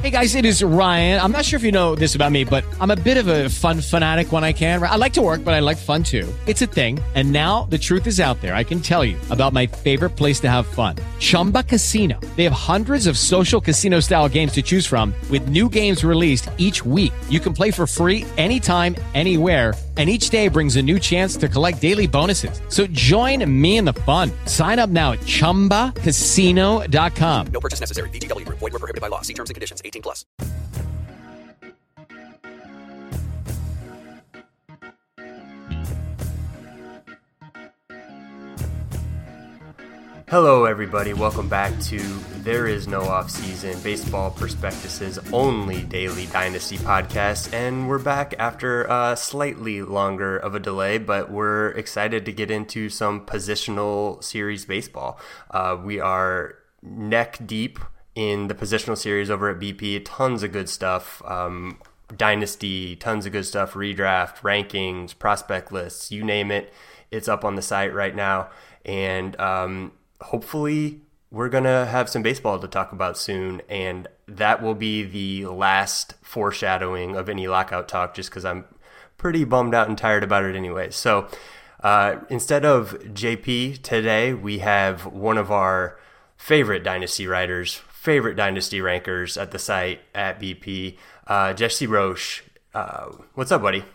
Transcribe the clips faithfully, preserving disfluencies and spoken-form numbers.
Hey guys, it is Ryan. I'm not sure if you know this about me, but I'm a bit of a fun fanatic when I can. I like to work, but I like fun too. It's a thing. And now the truth is out there. I can tell you about my favorite place to have fun. Chumba Casino. They have hundreds of social casino style games to choose from with new games released each week. You can play for free anytime, anywhere. And each day brings a new chance to collect daily bonuses. So join me in the fun. Sign up now at chumba casino dot com. No purchase necessary. V G W Group. Void where prohibited by law. See terms and conditions. eighteen plus. Hello everybody, welcome back to There Is No Offseason, Baseball Prospectus's only daily Dynasty podcast, and we're back after a slightly longer of a delay, but we're excited to get into some positional series baseball. Uh, we are neck deep in the positional series over at B P, tons of good stuff, um, Dynasty, tons of good stuff, redraft, rankings, prospect lists, you name it, it's up on the site right now, and um, hopefully we're going to have some baseball to talk about soon, and that will be the last foreshadowing of any lockout talk just because I'm pretty bummed out and tired about it anyway. So uh, instead of J P today, we have one of our favorite Dynasty writers, favorite Dynasty rankers at the site at B P, uh, Jesse Roche. Uh, what's up, buddy?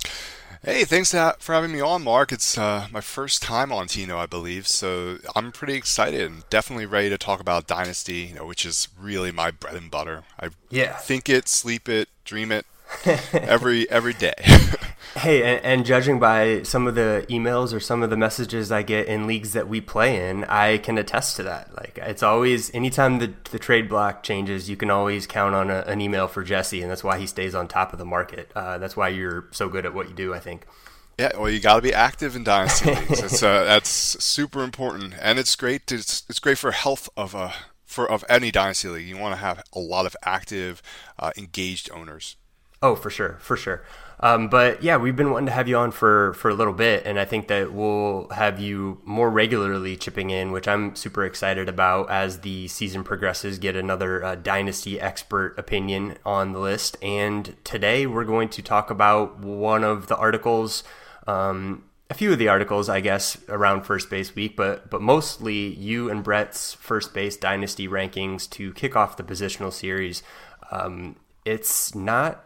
Hey, thanks for having me on, Mark. It's uh, my first time on Tino, I believe, so I'm pretty excited and definitely ready to talk about Dynasty, you know, which is really my bread and butter. I yeah. think it, sleep it, dream it every every day. Hey, and, and judging by some of the emails or some of the messages I get in leagues that we play in, I can attest to that. Like, it's always, anytime the, the trade block changes, you can always count on a, an email for Jesse, and that's why he stays on top of the market. Uh, that's why you're so good at what you do, I think. Yeah, well, you got to be active in Dynasty leagues. It's, uh, that's super important, and it's great. To, it's, it's great for health of a for of any Dynasty league. You want to have a lot of active, uh, engaged owners. Oh, for sure, for sure. Um, but yeah, we've been wanting to have you on for, for a little bit, and I think that we'll have you more regularly chipping in, which I'm super excited about as the season progresses, get another uh, Dynasty expert opinion on the list. And today we're going to talk about one of the articles, um, a few of the articles, I guess, around First Base Week, but but mostly you and Brett's First Base Dynasty rankings to kick off the positional series. Um, it's not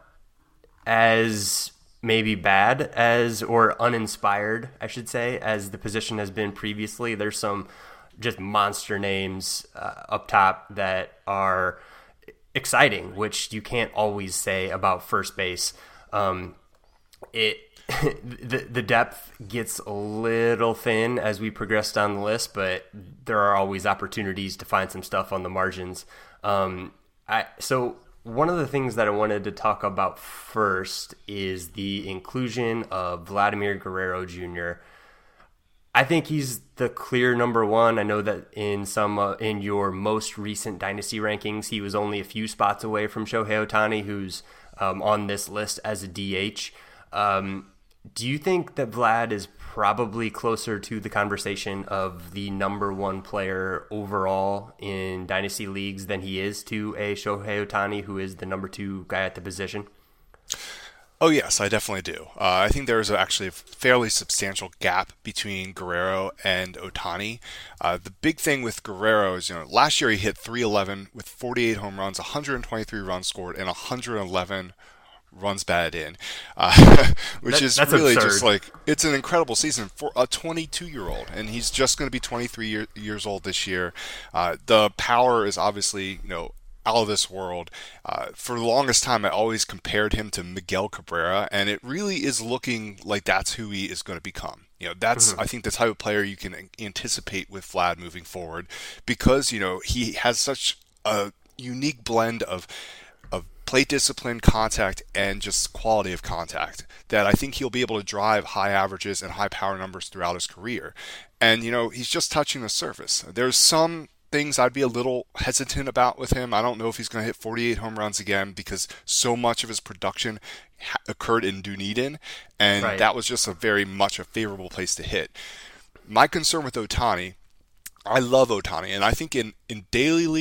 as maybe bad as, or uninspired, I should say, as the position has been previously. There's some just monster names uh, up top that are exciting, which you can't always say about first base. Um, it the the depth gets a little thin as we progress down the list, but there are always opportunities to find some stuff on the margins. Um, I so. One of the things that I wanted to talk about first is the inclusion of Vladimir Guerrero Junior I think he's the clear number one. I know that in some uh, in your most recent Dynasty rankings, he was only a few spots away from Shohei Ohtani, who's um, on this list as a D H. Um, do you think that Vlad is probably closer to the conversation of the number one player overall in Dynasty leagues than he is to a Shohei Ohtani, who is the number two guy at the position? Oh, yes, I definitely do. Uh, I think there's actually a fairly substantial gap between Guerrero and Ohtani. Uh, the big thing with Guerrero is, you know, last year he hit three eleven with forty-eight home runs, one hundred twenty-three runs scored, and one hundred eleven runs batted in, uh, which that, is that's really absurd. Just like, it's an incredible season for a twenty-two-year-old, and he's just going to be twenty-three year, years old this year. Uh, the power is obviously, you know, out of this world. Uh, for the longest time, I always compared him to Miguel Cabrera, and it really is looking like that's who he is going to become. You know, that's, mm-hmm. I think, the type of player you can anticipate with Vlad moving forward, because, you know, he has such a unique blend of of plate discipline, contact, and just quality of contact that I think he'll be able to drive high averages and high power numbers throughout his career. And, you know, he's just touching the surface. There's some things I'd be a little hesitant about with him. I don't know if he's going to hit forty-eight home runs again, because so much of his production ha- occurred in Dunedin, and right. that was just a very much a favorable place to hit. My concern with Ohtani, I love Ohtani, and I think in, in daily leagues,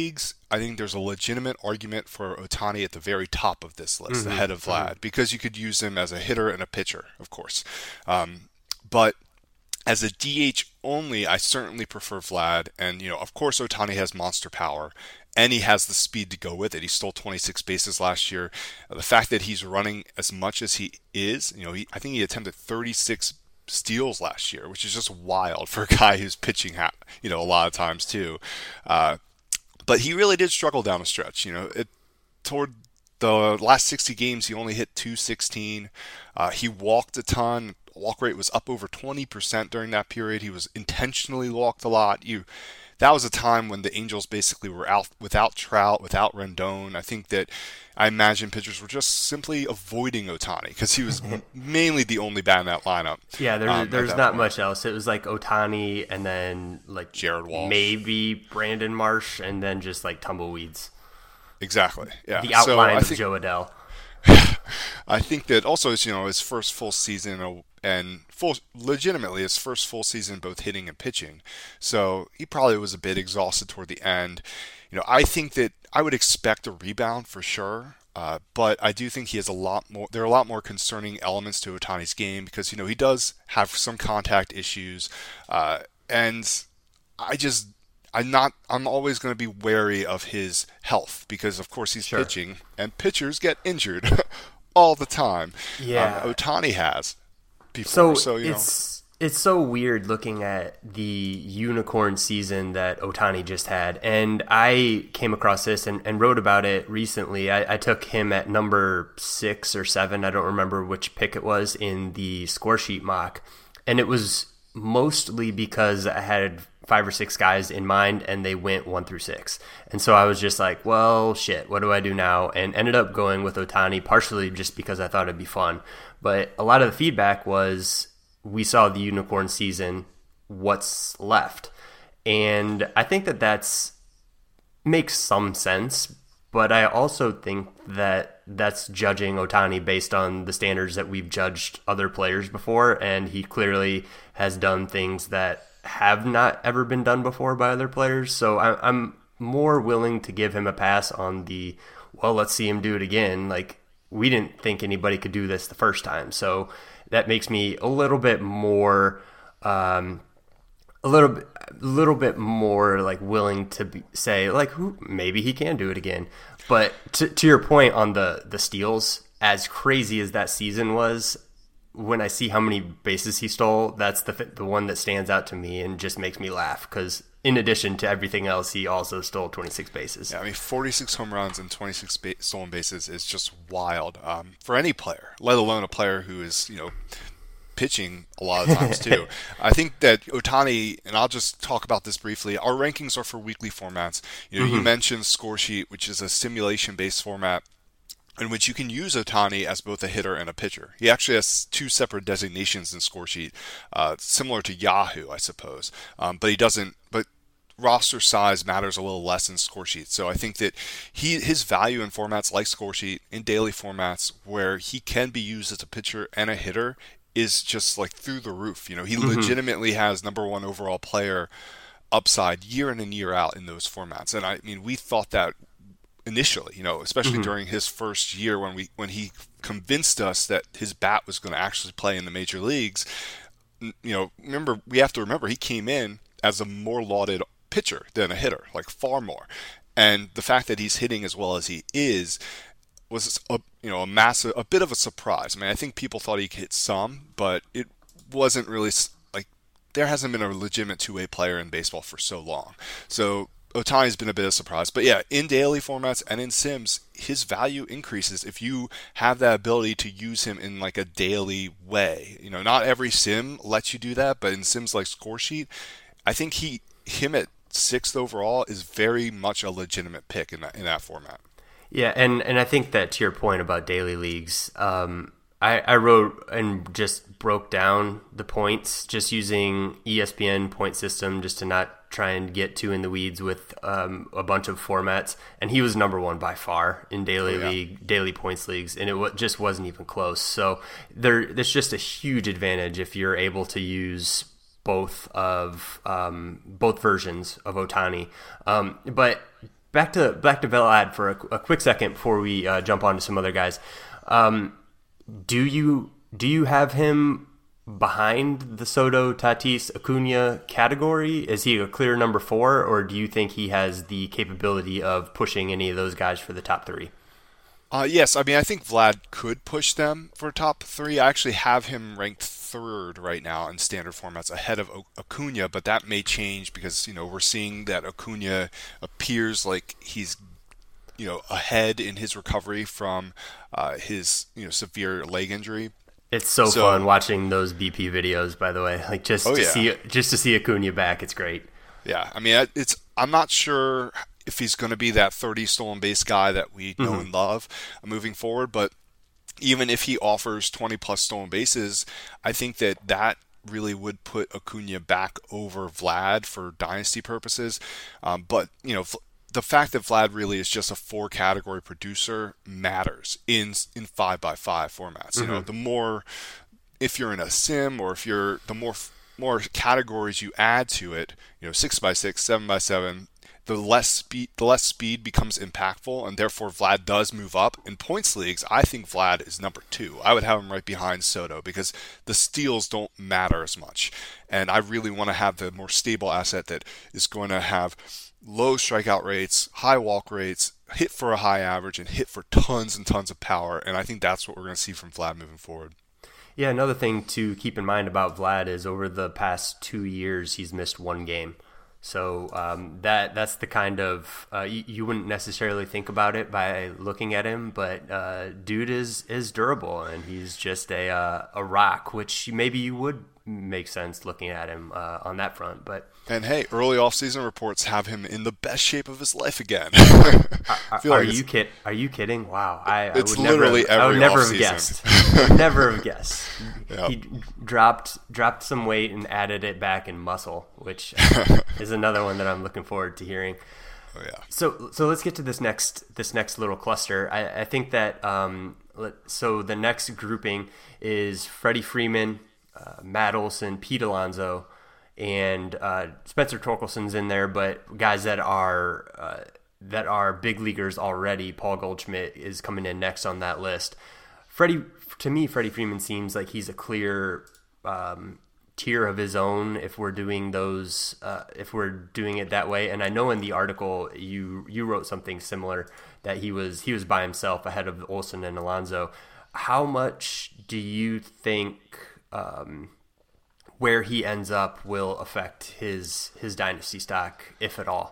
I think there's a legitimate argument for Ohtani at the very top of this list, mm-hmm. ahead of Vlad, mm-hmm. because you could use him as a hitter and a pitcher, of course. Um, but as a D H only, I certainly prefer Vlad. And, you know, of course, Ohtani has monster power, and he has the speed to go with it. He stole twenty-six bases last year. The fact that he's running as much as he is, you know, he, I think he attempted thirty-six steals last year, which is just wild for a guy who's pitching, you know, a lot of times too. Uh, but he really did struggle down a stretch. You know, it, toward the last sixty games, he only hit two sixteen. Uh, he walked a ton. Walk rate was up over twenty percent during that period. He was intentionally walked a lot. You, that was a time when the Angels basically were out without Trout, without Rendon. I think that I imagine pitchers were just simply avoiding Ohtani because he was m- mainly the only bat in that lineup. Yeah, there, um, there's not point. much else. It was like Ohtani and then like Jared Walsh, maybe Brandon Marsh, and then just like tumbleweeds. Exactly. Yeah. The outline so of think, Joe Adele. I think that also, you know, his first full season and full, legitimately his first full season both hitting and pitching. So he probably was a bit exhausted toward the end. You know, I think that I would expect a rebound for sure. Uh, but I do think he has a lot more, there are a lot more concerning elements to Ohtani's game because, you know, he does have some contact issues. Uh, and I just, I'm not, I'm always going to be wary of his health because, of course, he's sure. pitching and pitchers get injured all the time. Yeah. Um, Ohtani has before. So, so you it's, know. it's so weird looking at the unicorn season that Ohtani just had. And I came across this and, and wrote about it recently. I, I took him at number six or seven. I don't remember which pick it was in the score sheet mock. And it was mostly because I had five or six guys in mind and they went one through six. And so I was just like, well, shit, what do I do now? And ended up going with Ohtani partially just because I thought it'd be fun. But a lot of the feedback was we saw the unicorn season, what's left? And I think that that's makes some sense, but I also think that that's judging Ohtani based on the standards that we've judged other players before, and he clearly has done things that have not ever been done before by other players. So I, I'm more willing to give him a pass on the, well, let's see him do it again. Like, we didn't think anybody could do this the first time. So that makes me a little bit more, um, a little bit, a little bit more like willing to be, say like, who, maybe he can do it again. But to, to your point on the, the steals, as crazy as that season was, when I see how many bases he stole, that's the the one that stands out to me and just makes me laugh because in addition to everything else, he also stole twenty-six bases. Yeah, I mean, forty-six home runs and twenty-six ba- stolen bases is just wild um, for any player, let alone a player who is, you know, pitching a lot of times too. I think that Ohtani, and I'll just talk about this briefly, our rankings are for weekly formats. You know, mm-hmm. you mentioned Score Sheet, which is a simulation-based format in which you can use Ohtani as both a hitter and a pitcher. He actually has two separate designations in Score Sheet, uh, similar to Yahoo, I suppose. Um, but he doesn't. But roster size matters a little less in Score Sheet. So I think that he his value in formats like Score Sheet, in daily formats, where he can be used as a pitcher and a hitter, is just like through the roof. You know, he mm-hmm. legitimately has number one overall player upside year in and year out in those formats. And I mean, we thought that initially, you know, especially mm-hmm. during his first year when we when he convinced us that his bat was going to actually play in the major leagues. You know, remember we have to remember he came in as a more lauded pitcher than a hitter, like far more. And the fact that he's hitting as well as he is was a you know a massive, a bit of a surprise. I mean, I think people thought he could hit some, but it wasn't really like there hasn't been a legitimate two-way player in baseball for so long. So Ohtani's been a bit of a surprise. But yeah, in daily formats and in sims, his value increases if you have that ability to use him in like a daily way. You know, not every sim lets you do that, but in sims like Score Sheet, I think he him at sixth overall is very much a legitimate pick in that in that format. Yeah, and, and I think that to your point about daily leagues, um, I, I wrote and just broke down the points just using E S P N point system just to not try and get too in the weeds with um, a bunch of formats. And he was number one by far in daily oh, yeah. league, daily points leagues, and it w- just wasn't even close. So there, there's just a huge advantage if you're able to use both of um, both versions of Ohtani. Um, but back to back to Vlad for a, a quick second before we uh, jump on to some other guys. Um, do you do you have him behind the Soto, Tatis, Acuna category? Is he a clear number four, or do you think he has the capability of pushing any of those guys for the top three? Uh, yes, I mean, I think Vlad could push them for top three. I actually have him ranked third right now in standard formats ahead of Acuna, but that may change because, you know, we're seeing that Acuna appears like he's, you know, ahead in his recovery from uh, his, you know, severe leg injury. It's so, so fun watching those B P videos, by the way. Like just oh, to yeah. see just to see Acuna back, it's great. Yeah, I mean, it's I'm not sure if he's going to be that thirty stolen base guy that we know mm-hmm. and love moving forward, but even if he offers twenty plus stolen bases, I think that that really would put Acuna back over Vlad for dynasty purposes. Um, but, you know, the fact that Vlad really is just a four category producer matters in in five by five formats. Mm-hmm. You know, the more, if you're in a sim or if you're, the more more categories you add to it, you know, six by six, seven by seven, the less speed the less speed becomes impactful, and therefore Vlad does move up. In points leagues, I think Vlad is number two. I would have him right behind Soto because the steals don't matter as much. And I really want to have the more stable asset that is going to have low strikeout rates, high walk rates, hit for a high average, and hit for tons and tons of power. And I think that's what we're going to see from Vlad moving forward. Yeah, another thing to keep in mind about Vlad is over the past two years, he's missed one game. So um, that that's the kind of uh, you, you wouldn't necessarily think about it by looking at him, but uh, dude is is durable, and he's just a uh, a rock, which maybe you would make sense looking at him uh, on that front. But and hey, early offseason reports have him in the best shape of his life again. are are like you kid? Are you kidding? Wow, I, I it's would literally never, every I would never off-season. have guessed. I would never have guessed. Yep. He dropped dropped some weight and added it back in muscle, which is another one that I'm looking forward to hearing. Oh yeah. So so let's get to this next this next little cluster. I, I think that um let, so the next grouping is Freddie Freeman, uh, Matt Olson, Pete Alonso, and uh, Spencer Torkelson's in there, but guys that are uh, that are big leaguers already. Paul Goldschmidt is coming in next on that list. Freddie, to me, Freddie Freeman seems like he's a clear um, tier of his own if we're doing those, uh, if we're doing it that way. And I know in the article you you wrote something similar that he was he was by himself ahead of Olson and Alonso. How much do you think um, where he ends up will affect his his dynasty stock, if at all?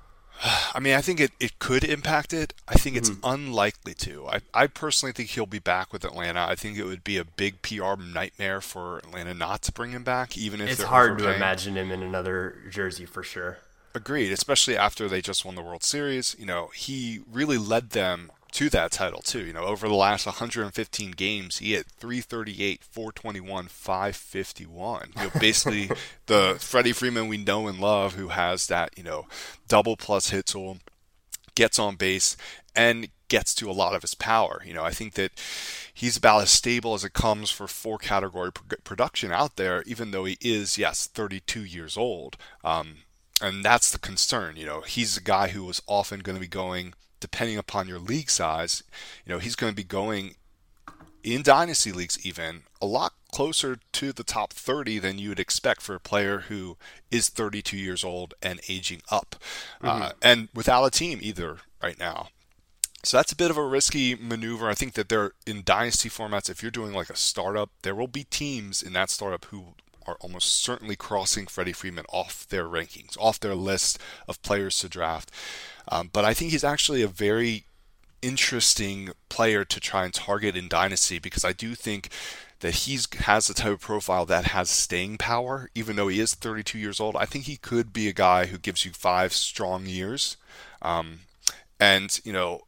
I mean, I think it, it could impact it. I think it's Mm-hmm. unlikely to. I, I personally think he'll be back with Atlanta. I think it would be a big P R nightmare for Atlanta not to bring him back, even if It's they're hard overpaying. to imagine him in another jersey for sure. Agreed, especially after they just won the World Series. You know, he really led them to that title too. You know, over the last one hundred fifteen games, he had three thirty-eight, four twenty-one, five fifty-one. You know, basically the Freddie Freeman we know and love, who has that, you know, double plus hit tool, gets on base, and gets to a lot of his power. You know, I think that he's about as stable as it comes for four category pro- production out there, even though he is, yes, thirty-two years old. Um, and that's the concern. You know, he's a guy who was often going to be going, depending upon your league size, you know, he's going to be going in dynasty leagues even a lot closer to the top thirty than you would expect for a player who is thirty-two years old and aging up, mm-hmm. uh, and without a team either right now. So that's a bit of a risky maneuver. I think that they're in dynasty formats. If you're doing like a startup, there will be teams in that startup who are almost certainly crossing Freddie Freeman off their rankings, off their list of players to draft. Um, but I think he's actually a very interesting player to try and target in Dynasty, because I do think that he has the type of profile that has staying power, even though he is thirty-two years old. I think he could be a guy who gives you five strong years. Um, and, you know,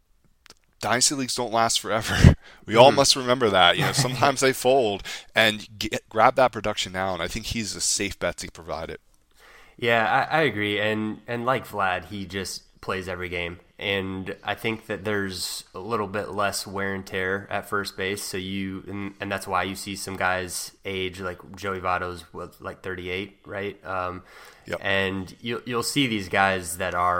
Dynasty leagues don't last forever. We all must remember that. You know, sometimes they fold, and get, grab that production now, and I think he's a safe bet to provide it. Yeah, I, I agree. And and like Vlad, he just plays every game. And I think that there's a little bit less wear and tear at first base. So you, and, and that's why you see some guys age, like Joey Votto's was like thirty-eight, right? Um, yep. And you, you'll see these guys that are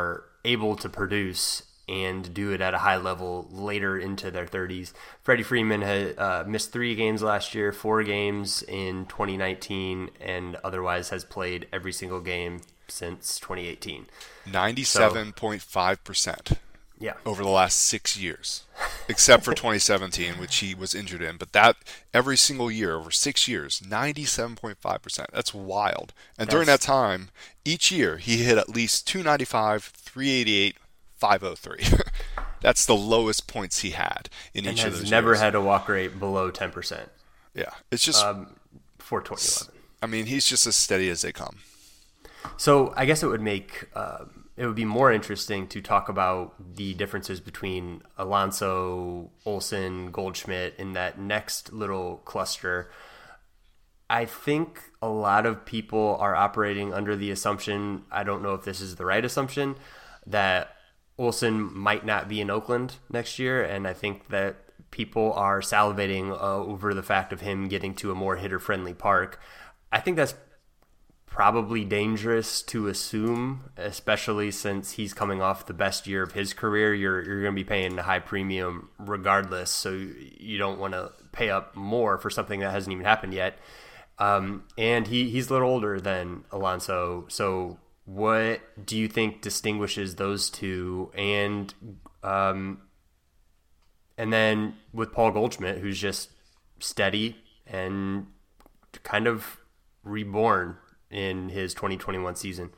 able to produce and do it at a high level later into their thirties. Freddie Freeman had uh, missed three games last year, four games in twenty nineteen, and otherwise has played every single game since twenty eighteen. ninety-seven point five percent. Yeah. Over the last six years, except for twenty seventeen, which he was injured in. But that every single year, over six years, ninety-seven point five percent. That's wild. And That's... during that time, each year, he hit at least two ninety-five, three eighty-eight, five oh three. That's the lowest points he had in and each of those has never years. had a walk rate below ten percent. Yeah. It's just... Um, for twenty eleven. I mean, he's just as steady as they come. So I guess it would make... Uh, it would be more interesting to talk about the differences between Alonso, Olsen, Goldschmidt in that next little cluster. I think a lot of people are operating under the assumption, I don't know if this is the right assumption, that Olsen might not be in Oakland next year. And I think that people are salivating uh, over the fact of him getting to a more hitter-friendly park. I think that's probably dangerous to assume, especially since he's coming off the best year of his career. You're you're going to be paying a high premium regardless, so you don't want to pay up more for something that hasn't even happened yet. Um, and he, he's a little older than Alonso, so what do you think distinguishes those two? And um, and then with Paul Goldschmidt, who's just steady and kind of reborn in his twenty twenty-one season.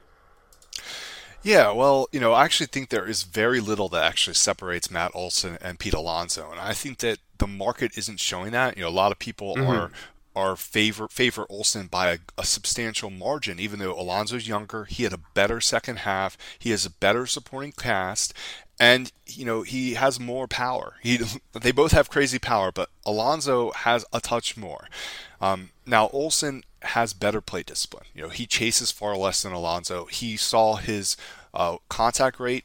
Yeah, well, you know, I actually think there is very little that actually separates Matt Olson and Pete Alonso, and I think that the market isn't showing that. You know, a lot of people mm-hmm. are are favor favor Olson by a, a substantial margin, even though Alonso's younger. He had a better second half. He has a better supporting cast, and you know he has more power. He they both have crazy power, but Alonso has a touch more. Um, now Olson has better plate discipline. You know, he chases far less than Alonso. He saw his uh, contact rate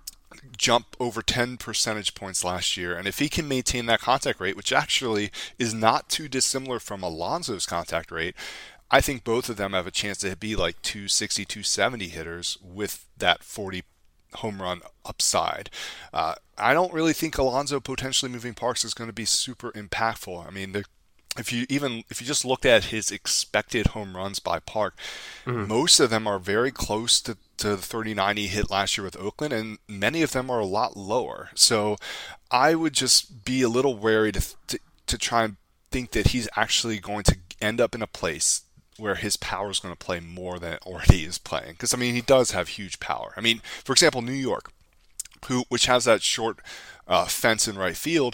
jump over ten percentage points last year, and if he can maintain that contact rate, which actually is not too dissimilar from Alonso's contact rate, I think both of them have a chance to be like two sixty, two seventy hitters with that forty home run upside. Uh, I don't really think Alonso potentially moving parks is going to be super impactful. I mean, the If you even if you just looked at his expected home runs by park, mm-hmm. most of them are very close to, to the thirty-nine he hit last year with Oakland, and many of them are a lot lower. So I would just be a little wary to to, to try and think that he's actually going to end up in a place where his power is going to play more than it already is playing. Because, I mean, he does have huge power. I mean, for example, New York, who which has that short uh, fence in right field,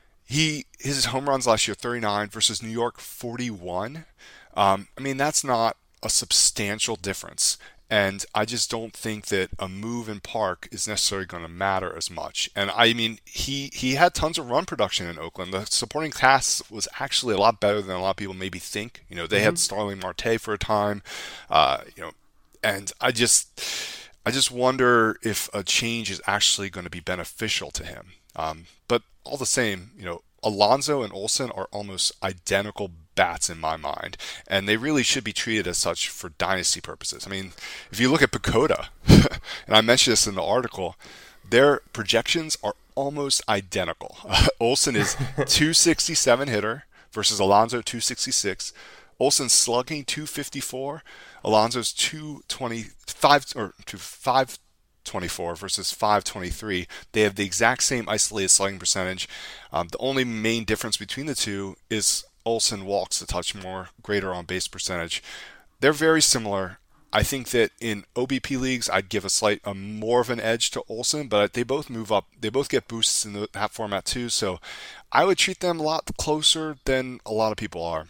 He his home runs last year thirty-nine versus New York forty-one. Um, I mean, that's not a substantial difference, and I just don't think that a move in park is necessarily going to matter as much. And I mean, he he had tons of run production in Oakland. The supporting cast was actually a lot better than a lot of people maybe think. You know, they mm-hmm. had Starling Marte for a time, uh, you know, and I just I just wonder if a change is actually going to be beneficial to him. Um, but all the same, you know, Alonso and Olsen are almost identical bats in my mind, and they really should be treated as such for dynasty purposes. I mean, if you look at Pacoda, and I mentioned this in the article, their projections are almost identical. Uh, Olsen is two sixty-seven hitter versus Alonso two sixty-six. Olsen's slugging two fifty-four, Alonso's two twenty-five or two five twenty-four versus five twenty-three. They have the exact same isolated slugging percentage. Um, the only main difference between the two is Olsen walks a touch more, greater on base percentage. They're very similar. I think that in O B P leagues, I'd give a slight, a more of an edge to Olsen, but they both move up. They both get boosts in the, that format too. So I would treat them a lot closer than a lot of people are.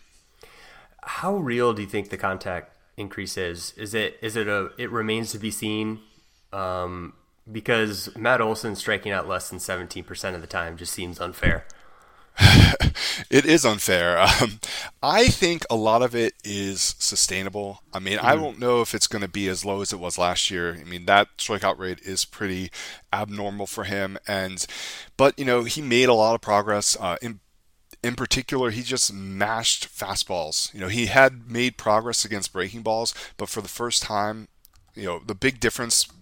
How real do you think the contact increase is? Is it is it a? It remains to be seen. Um, because Matt Olson striking out less than seventeen percent of the time just seems unfair. It is unfair. Um, I think a lot of it is sustainable. I mean, mm-hmm. I don't know if it's going to be as low as it was last year. I mean, that strikeout rate is pretty abnormal for him. And, but, you know, he made a lot of progress. Uh, in, in particular, he just mashed fastballs. You know, he had made progress against breaking balls, but for the first time, you know, the big difference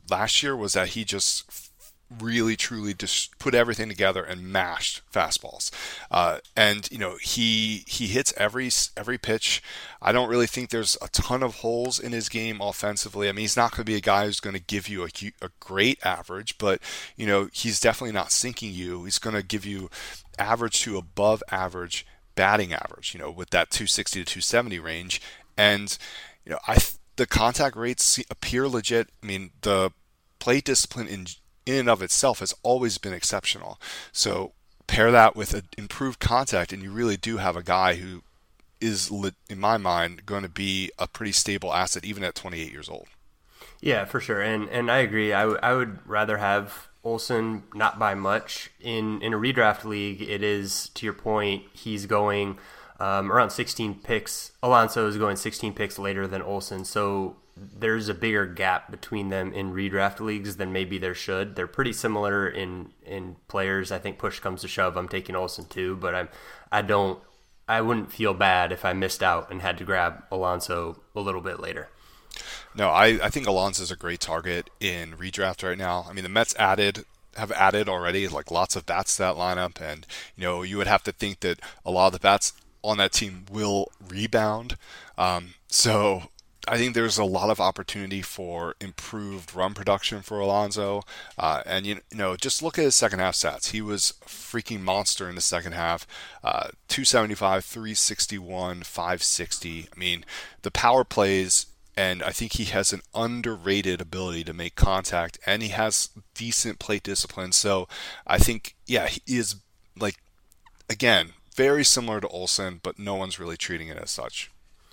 last year was that he just really truly just put everything together and mashed fastballs. Uh, and, you know, he he hits every every pitch. I don't really think there's a ton of holes in his game offensively. I mean, he's not going to be a guy who's going to give you a, a great average, but, you know, he's definitely not sinking you. He's going to give you average to above average batting average, you know, with that two sixty to two seventy range. And, you know, I the contact rates appear legit. I mean, the plate discipline in in and of itself has always been exceptional. So pair that with an improved contact, and you really do have a guy who is, in my mind, going to be a pretty stable asset even at twenty-eight years old. Yeah, for sure. And and I agree. I, w- I would rather have Olson not by much. In, in a redraft league, it is, to your point, he's going um, around sixteen picks. Alonso is going sixteen picks later than Olson. So there's a bigger gap between them in redraft leagues than maybe there should. They're pretty similar in, in players. I think push comes to shove, I'm taking Olson too, but I'm I don't I wouldn't feel bad if I missed out and had to grab Alonso a little bit later. No, I, I think Alonso's a great target in redraft right now. I mean, the Mets added have added already like lots of bats to that lineup, and you know you would have to think that a lot of the bats on that team will rebound. Um, so I think there's a lot of opportunity for improved run production for Alonso. Uh, and, you know, just look at his second half stats. He was a freaking monster in the second half. Uh, two seventy-five, three sixty-one, five sixty. I mean, the power plays, and I think he has an underrated ability to make contact, and he has decent plate discipline. So I think, yeah, he is, like, again, very similar to Olson, but no one's really treating it as such.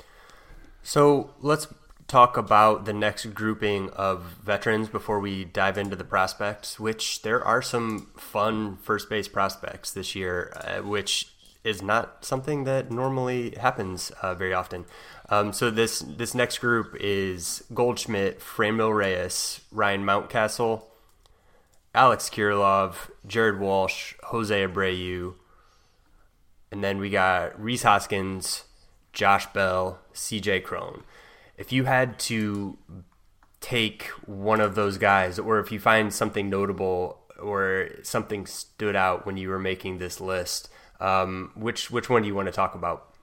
So let's talk about the next grouping of veterans before we dive into the prospects, which there are some fun first base prospects this year, uh, which is not something that normally happens uh, very often. Um, so this this next group is Goldschmidt, Franmil Reyes, Ryan Mountcastle, Alex Kirilloff, Jared Walsh, Jose Abreu, and then we got Rhys Hoskins, Josh Bell, C J Cron. If you had to take one of those guys, or if you find something notable or something stood out when you were making this list, um, which which one do you want to talk about?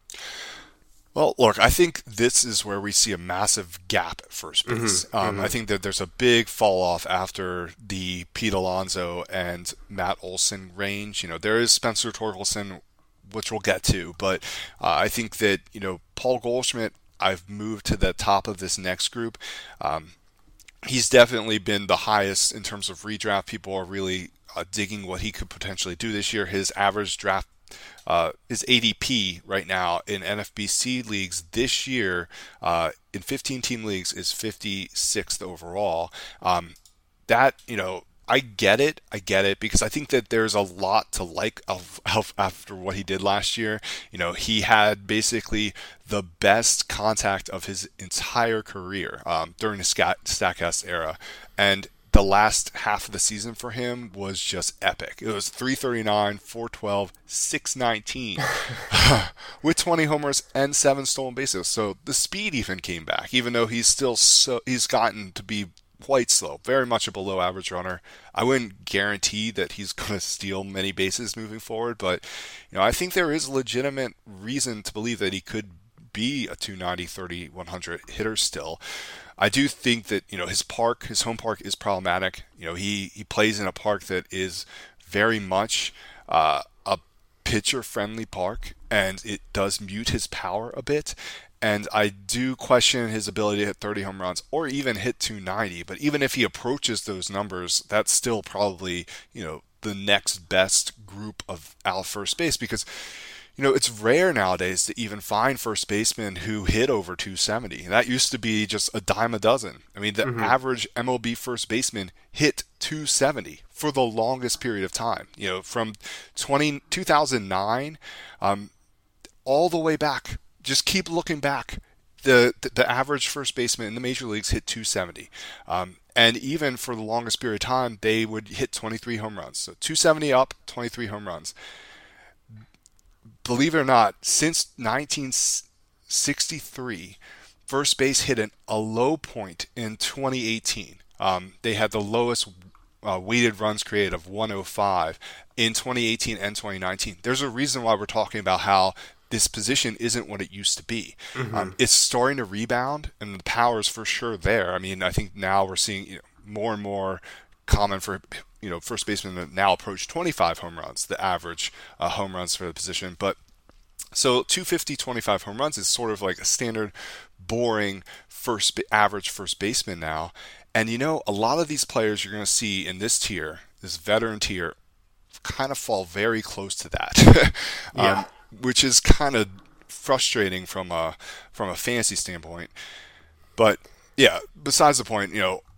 Well, look, I think this is where we see a massive gap at first base. Mm-hmm, um, mm-hmm. I think that there's a big fall off after the Pete Alonso and Matt Olson range. You know, there is Spencer Torkelson, which we'll get to, but uh, I think that, you know, Paul Goldschmidt, I've moved to the top of this next group. Um, he's definitely been the highest in terms of redraft. People are really uh, digging what he could potentially do this year. His average draft, uh, his A D P right now in N F B C leagues this year, uh, in fifteen team leagues, is fifty-sixth overall. Um, that, you know, I get it. I get it because I think that there's a lot to like of, of after what he did last year. You know, he had basically the best contact of his entire career um, during the Statcast era, and the last half of the season for him was just epic. It was three thirty-nine, four twelve, six nineteen with twenty homers and seven stolen bases. So the speed even came back, even though he's still so he's gotten to be quite slow, very much a below average runner. I wouldn't guarantee that he's going to steal many bases moving forward, but you know, I think there is legitimate reason to believe that he could be a two ninety, thirty, one hundred hitter still. I do think that, you know, his park, his home park is problematic. You know, he, he plays in a park that is very much uh, a pitcher-friendly park, and it does mute his power a bit. And I do question his ability to hit thirty home runs or even hit two ninety. But even if he approaches those numbers, that's still probably, you know, the next best group of out first base, because, you know, it's rare nowadays to even find first basemen who hit over two seventy. That used to be just a dime a dozen. I mean, the mm-hmm. average M L B first baseman hit two seventy for the longest period of time. You know, from twenty, two thousand nine um, all the way back. Just keep looking back. The, the the average first baseman in the major leagues hit two seventy. Um, and even for the longest period of time, they would hit twenty-three home runs. So two seventy up, twenty-three home runs. Believe it or not, since nineteen sixty-three, first base hit an, a low point in twenty eighteen. Um, they had the lowest uh, weighted runs created of one oh five in twenty eighteen and twenty nineteen. There's a reason why we're talking about how this position isn't what it used to be. Mm-hmm. Um, it's starting to rebound, and the power is for sure there. I mean, I think now we're seeing, you know, more and more common for, you know, first basemen that now approach twenty-five home runs, the average uh, home runs for the position. But so two fifty, twenty-five home runs is sort of like a standard, boring first average first baseman now. And, you know, a lot of these players you're going to see in this tier, this veteran tier, kind of fall very close to that. Yeah. um, which is kind of frustrating from a from a fantasy standpoint. But yeah, besides the point, you know,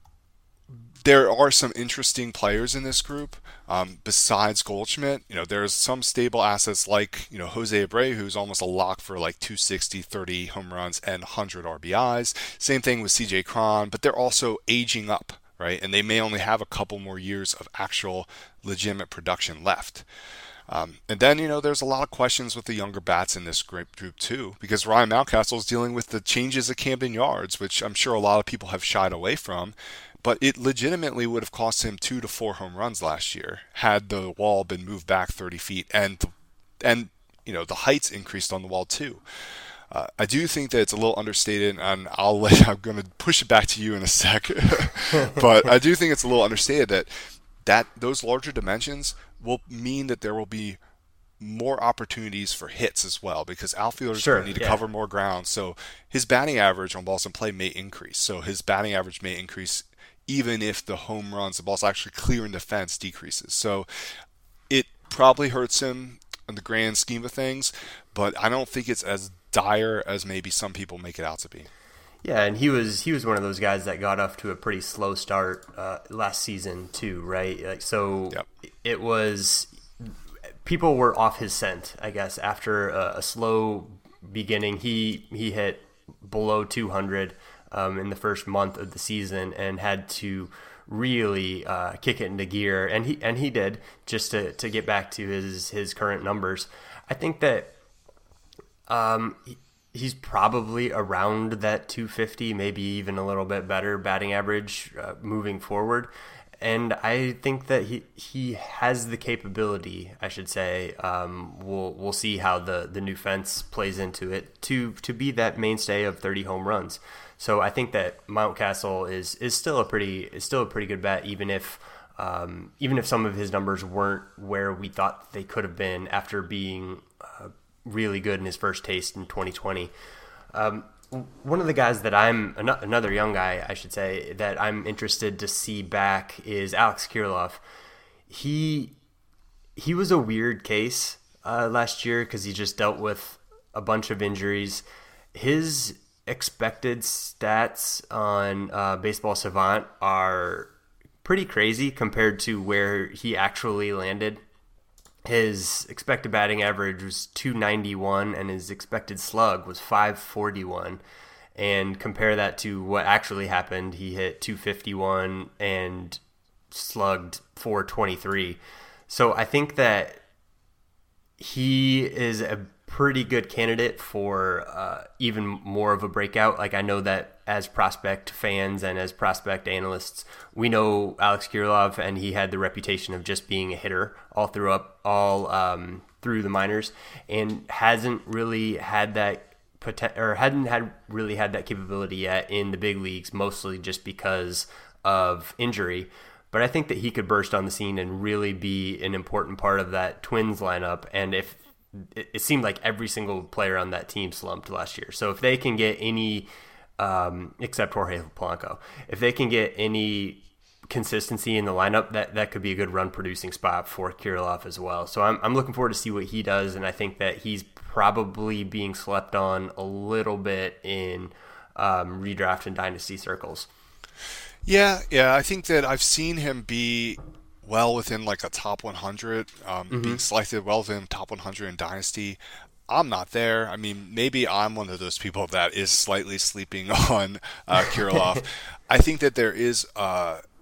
there are some interesting players in this group. Um, besides Goldschmidt, you know, there's some stable assets like, you know, Jose Abreu, who's almost a lock for like two sixty, thirty home runs and one hundred R B Is. Same thing with C J Cron, but they're also aging up, right? And they may only have a couple more years of actual legitimate production left. Um, and then, you know, there's a lot of questions with the younger bats in this group too, because Ryan Mountcastle is dealing with the changes at Camden Yards, which I'm sure a lot of people have shied away from, but it legitimately would have cost him two to four home runs last year had the wall been moved back thirty feet and, and you know, the heights increased on the wall too. Uh, I do think that it's a little understated, and I'll let, I'm going to push it back to you in a sec, but I do think it's a little understated that that those larger dimensions will mean that there will be more opportunities for hits as well, because outfielders sure, will need to yeah. cover more ground. So his batting average on balls in play may increase. So his batting average may increase even if the home runs, the balls actually clearing the fence, decreases. So it probably hurts him in the grand scheme of things, but I don't think it's as dire as maybe some people make it out to be. Yeah, and he was he was one of those guys that got off to a pretty slow start uh, last season too, right? Like, so Yep. it was people were off his scent, I guess, after a, a slow beginning. He he hit below two hundred um, in the first month of the season and had to really uh, kick it into gear, and he and he did just to to get back to his his current numbers. I think that um. He, He's probably around that two fifty, maybe even a little bit better batting average uh, moving forward. And I think that he he has the capability, I should say, um, we'll we'll see how the, the new fence plays into it, to to be that mainstay of thirty home runs. So I think that Mountcastle is is still a pretty is still a pretty good bet, even if um, even if some of his numbers weren't where we thought they could have been after being uh, really good in his first taste in twenty twenty. Um, one of the guys that I'm, another young guy, I should say, that I'm interested to see back is Alex Kirilloff. He, he was a weird case uh, last year because he just dealt with a bunch of injuries. His expected stats on uh, Baseball Savant are pretty crazy compared to where he actually landed. His expected batting average was two ninety-one, and his expected slug was five forty-one. And compare that to what actually happened. He hit two fifty-one and slugged four twenty-three. So I think that he is a pretty good candidate for uh, even more of a breakout. Like, I know that as prospect fans and as prospect analysts, we know Alex Kirilloff, and he had the reputation of just being a hitter all through up all um, through the minors, and hasn't really had that poten- or hadn't had really had that capability yet in the big leagues, mostly just because of injury. But I think that he could burst on the scene and really be an important part of that Twins lineup. And if it seemed like every single player on that team slumped last year. So if they can get any, um, except Jorge Polanco, if they can get any consistency in the lineup, that, that could be a good run producing spot for Kirilloff as well. So I'm I'm looking forward to see what he does, and I think that he's probably being slept on a little bit in um, redraft and dynasty circles. Yeah, yeah, I think that I've seen him be well within like a top one hundred, um, mm-hmm. being selected well within top one hundred in Dynasty. I'm not there. I mean, maybe I'm one of those people that is slightly sleeping on uh, Kirilloff. I think that there is uh,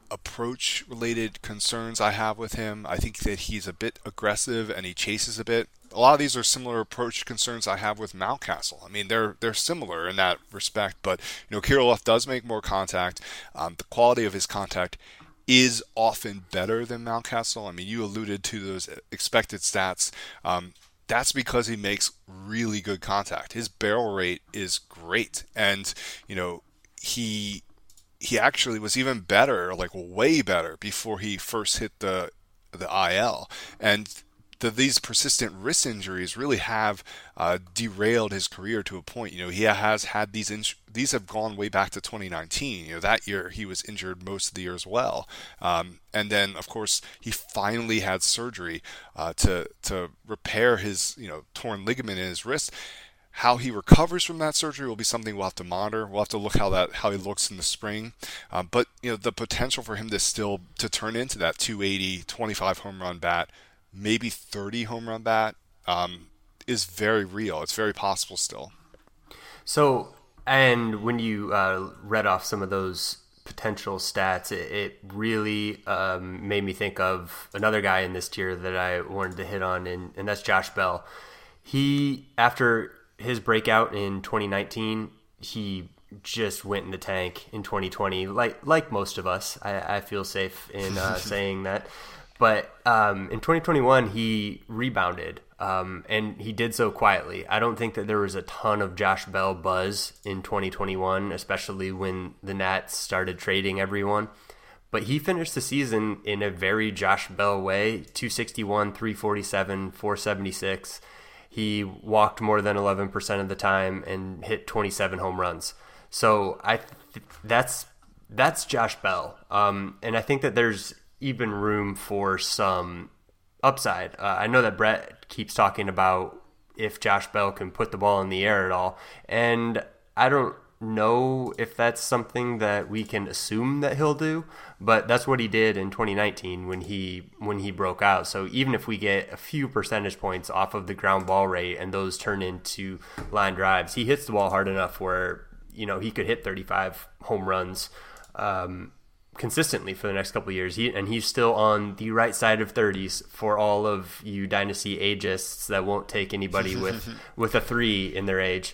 approach-related concerns I have with him. I think that he's a bit aggressive and he chases a bit. A lot of these are similar approach concerns I have with Mountcastle. I mean, they're they're similar in that respect, but you know, Kirilloff does make more contact. Um, the quality of his contact is often better than Mountcastle. I mean, you alluded to those expected stats. Um, that's because he makes really good contact. His barrel rate is great, and you know, he he actually was even better, like way better, before he first hit the the I L. And the, these persistent wrist injuries really have uh, derailed his career to a point. You know, he has had these in, these have gone way back to twenty nineteen. You know, that year he was injured most of the year as well. Um, and then, of course, he finally had surgery uh, to to repair his you know torn ligament in his wrist. How he recovers from that surgery will be something we'll have to monitor. We'll have to look how that how he looks in the spring. Um, but you know, the potential for him to still to turn into that two eighty, twenty-five home run bat, maybe thirty home run bat, um, is very real. It's very possible still. So, and when you uh, read off some of those potential stats, it, it really um, made me think of another guy in this tier that I wanted to hit on, and, and that's Josh Bell. He, after his breakout in twenty nineteen, he just went in the tank in twenty twenty, like like most of us. I, I feel safe in uh, saying that. But um, in twenty twenty-one, he rebounded, um, and he did so quietly. I don't think that there was a ton of Josh Bell buzz in twenty twenty-one, especially when the Nats started trading everyone. But he finished the season in a very Josh Bell way, two sixty-one, three forty-seven, four seventy-six. He walked more than eleven percent of the time and hit twenty-seven home runs. So I th- that's that's Josh Bell. Um, and I think that there's even room for some upside. Uh, I know that Brett keeps talking about if Josh Bell can put the ball in the air at all. And I don't know if that's something that we can assume that he'll do, but that's what he did in twenty nineteen when he when he broke out. So even if we get a few percentage points off of the ground ball rate and those turn into line drives, he hits the ball hard enough where, you know, he could hit thirty-five home runs um, consistently for the next couple of years. He, and he's still on the right side of thirties for all of you dynasty ageists that won't take anybody with, with a three in their age.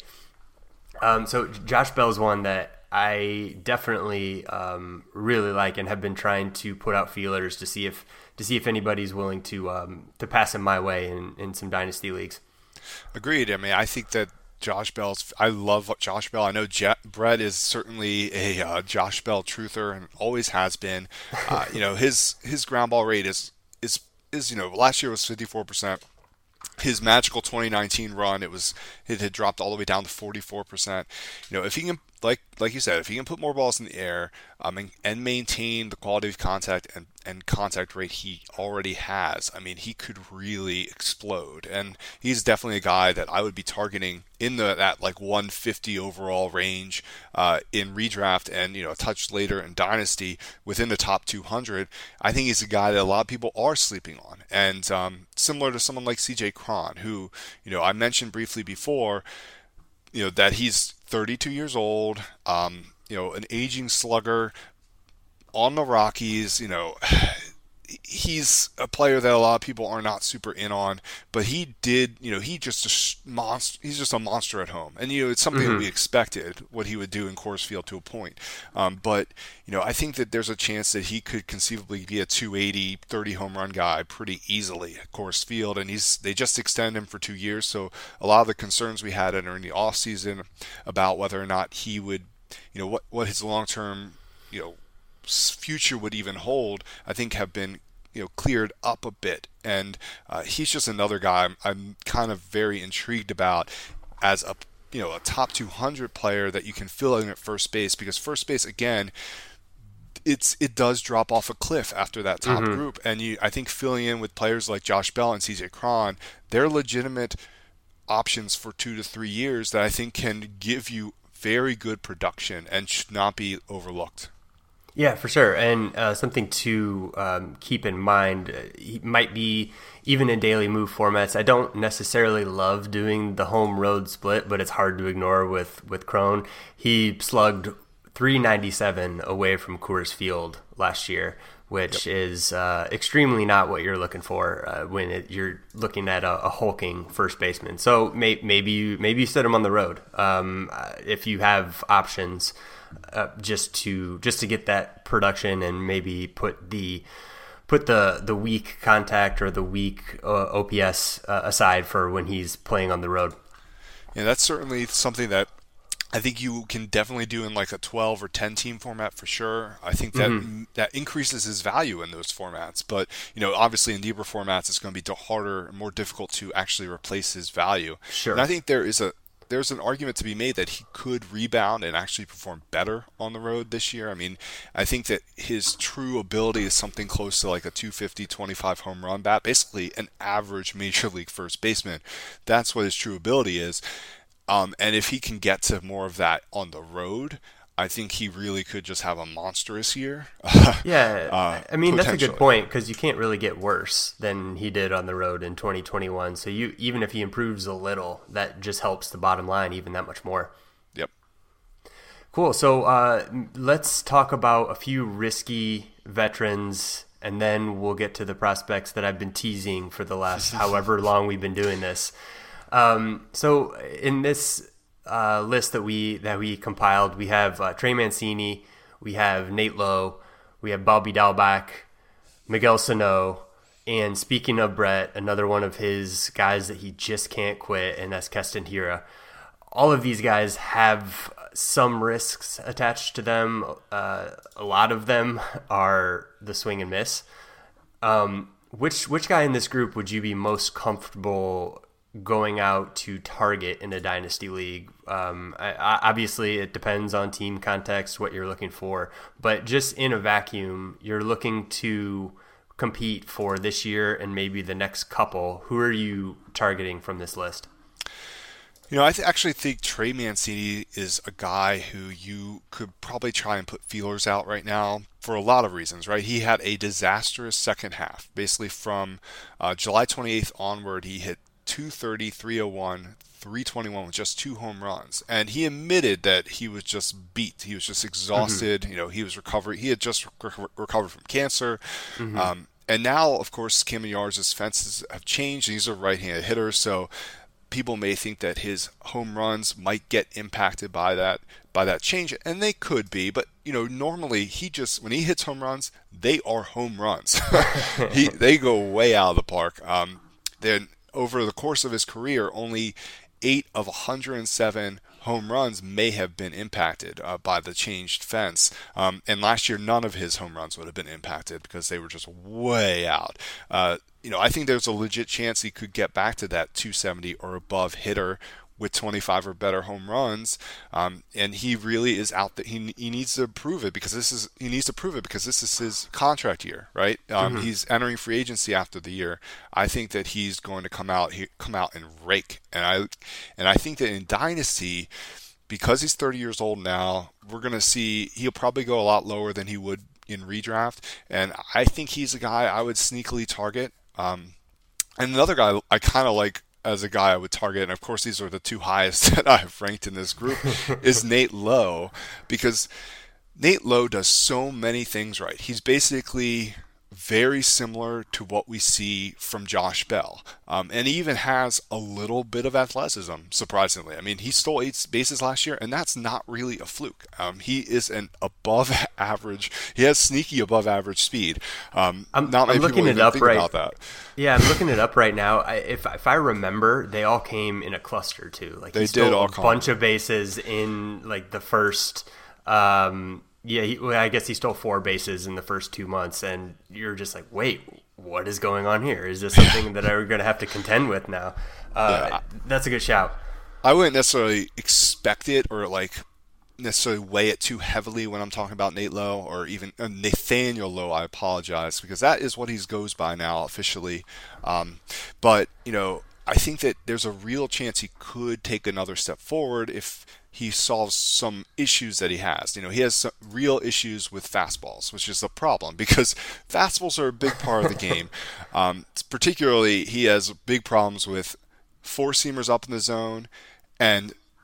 Um, so Josh Bell's one that I definitely um, really like and have been trying to put out feelers to see if to see if anybody's willing to um, to pass him my way in, in some dynasty leagues. Agreed. I mean, I think that Josh Bell's. I love Josh Bell. I know Je- Brett is certainly a uh, Josh Bell truther and always has been. Uh, you know, his his ground ball rate is is is you know last year was fifty-four percent. His magical twenty nineteen run, it was it had dropped all the way down to forty-four percent. You know, if he can, like like you said, if he can put more balls in the air um, and, and maintain the quality of contact and, and contact rate he already has, I mean, he could really explode. And he's definitely a guy that I would be targeting in the that like one fifty overall range uh, in redraft and, you know, a touch later in dynasty within the top two hundred. I think he's a guy that a lot of people are sleeping on. And um, similar to someone like C J Cron, who, you know, I mentioned briefly before, you know, that he's thirty-two years old, um, you know, an aging slugger on the Rockies. You know, he's a player that a lot of people are not super in on, but he did, you know, he just a monster. He's just a monster at home, and you know, it's something mm-hmm. that we expected what he would do in Coors Field to a point. Um, but you know, I think that there's a chance that he could conceivably be a two eighty, thirty home run guy pretty easily at Coors Field, and he's they just extended him for two years. So a lot of the concerns we had during the off season about whether or not he would, you know, what what his long term, you know, future would even hold, I think have been, you know, cleared up a bit. And uh, he's just another guy I'm, I'm kind of very intrigued about as a, you know, a top two hundred player that you can fill in at first base, because first base, again, it's it does drop off a cliff after that top mm-hmm. group. And you, I think filling in with players like Josh Bell and C J Cron, they're legitimate options for two to three years that I think can give you very good production and should not be overlooked. Yeah, for sure. And uh, something to um, keep in mind, uh, he might be even in daily move formats. I don't necessarily love doing the home road split, but it's hard to ignore with, with Cron. He slugged three ninety-seven away from Coors Field last year, which yep. is uh, extremely not what you're looking for uh, when it, you're looking at a, a hulking first baseman. So may, maybe you maybe you set him on the road um, if you have options, uh, just to just to get that production and maybe put the put the, the weak contact or the weak uh, O P S uh, aside for when he's playing on the road. Yeah, that's certainly something that I think you can definitely do in like a twelve or ten team format for sure. I think that mm-hmm. that increases his value in those formats. But, you know, obviously in deeper formats, it's going to be harder and more difficult to actually replace his value. Sure. And I think there is a there's an argument to be made that he could rebound and actually perform better on the road this year. I mean, I think that his true ability is something close to like a two fifty, twenty-five home run bat, basically an average major league first baseman. That's what his true ability is. Um, and if he can get to more of that on the road, I think he really could just have a monstrous year. yeah, uh, I mean, that's a good point, because you can't really get worse than he did on the road in twenty twenty-one. So you even if he improves a little, that just helps the bottom line even that much more. Yep. Cool. So uh, let's talk about a few risky veterans, and then we'll get to the prospects that I've been teasing for the last however long we've been doing this. Um, so in this uh, list that we that we compiled, we have uh, Trey Mancini, we have Nate Lowe, we have Bobby Dalbec, Miguel Sano, and speaking of Brett, another one of his guys that he just can't quit, and that's Keston Hiura. All of these guys have some risks attached to them. Uh, a lot of them are the swing and miss. Um, which which guy in this group would you be most comfortable going out to target in a dynasty league? Um, I, I, obviously, it depends on team context, what you're looking for. But just in a vacuum, you're looking to compete for this year and maybe the next couple. Who are you targeting from this list? You know, I th- actually think Trey Mancini is a guy who you could probably try and put feelers out right now for a lot of reasons, right? He had a disastrous second half. Basically from uh, July twenty-eighth onward, he hit two thirty, three oh one, three twenty-one with just two home runs. And he admitted that he was just beat. He was just exhausted. Mm-hmm. You know, he was recovering. He had just re- recovered from cancer. Mm-hmm. Um, and now, of course, Camden Yards' fences have changed. He's a right-handed hitter, so people may think that his home runs might get impacted by that by that change, and they could be. But you know, normally he just when he hits home runs, they are home runs. he they go way out of the park. Um, then over the course of his career, only eight of one hundred seven home runs may have been impacted uh, by the changed fence. Um, and last year, none of his home runs would have been impacted because they were just way out. Uh, you know, I think there's a legit chance he could get back to that two seventy or above hitter with twenty-five or better home runs. Um, and he really is out there. He, he needs to prove it because this is, he needs to prove it because this is his contract year, right? Um, mm-hmm. He's entering free agency after the year. I think that he's going to come out, he, come out and rake. And I, and I think that in Dynasty, because he's thirty years old now, we're going to see, he'll probably go a lot lower than he would in redraft. And I think he's a guy I would sneakily target. Um, and another guy I kind of like as a guy I would target, and of course these are the two highest that I've ranked in this group, is Nate Lowe, because Nate Lowe does so many things right. He's basically very similar to what we see from Josh Bell. Um, and he even has a little bit of athleticism, surprisingly. I mean, he stole eight bases last year, and that's not really a fluke. Um, he is an above average, he has sneaky above average speed. Um, I'm, not many I'm looking people it even up think right. about that. Yeah, I'm looking it up right now. I, if if I remember, they all came in a cluster too. Like they he stole did all a come. bunch of bases in like the first. Um, yeah, he, well, I guess he stole four bases in the first two months, and you're just like, wait, what is going on here? Is this something that I'm going to have to contend with now? Uh, yeah, that's a good shout. I wouldn't necessarily expect it or like necessarily weigh it too heavily when I'm talking about Nate Lowe or even uh, Nathaniel Lowe. I apologize because that is what he goes by now officially. Um, but you know, I think that there's a real chance he could take another step forward if he solves some issues that he has. You know, he has some real issues with fastballs, which is a problem because fastballs are a big part of the game. Um, particularly, he has big problems with four-seamers up in the zone and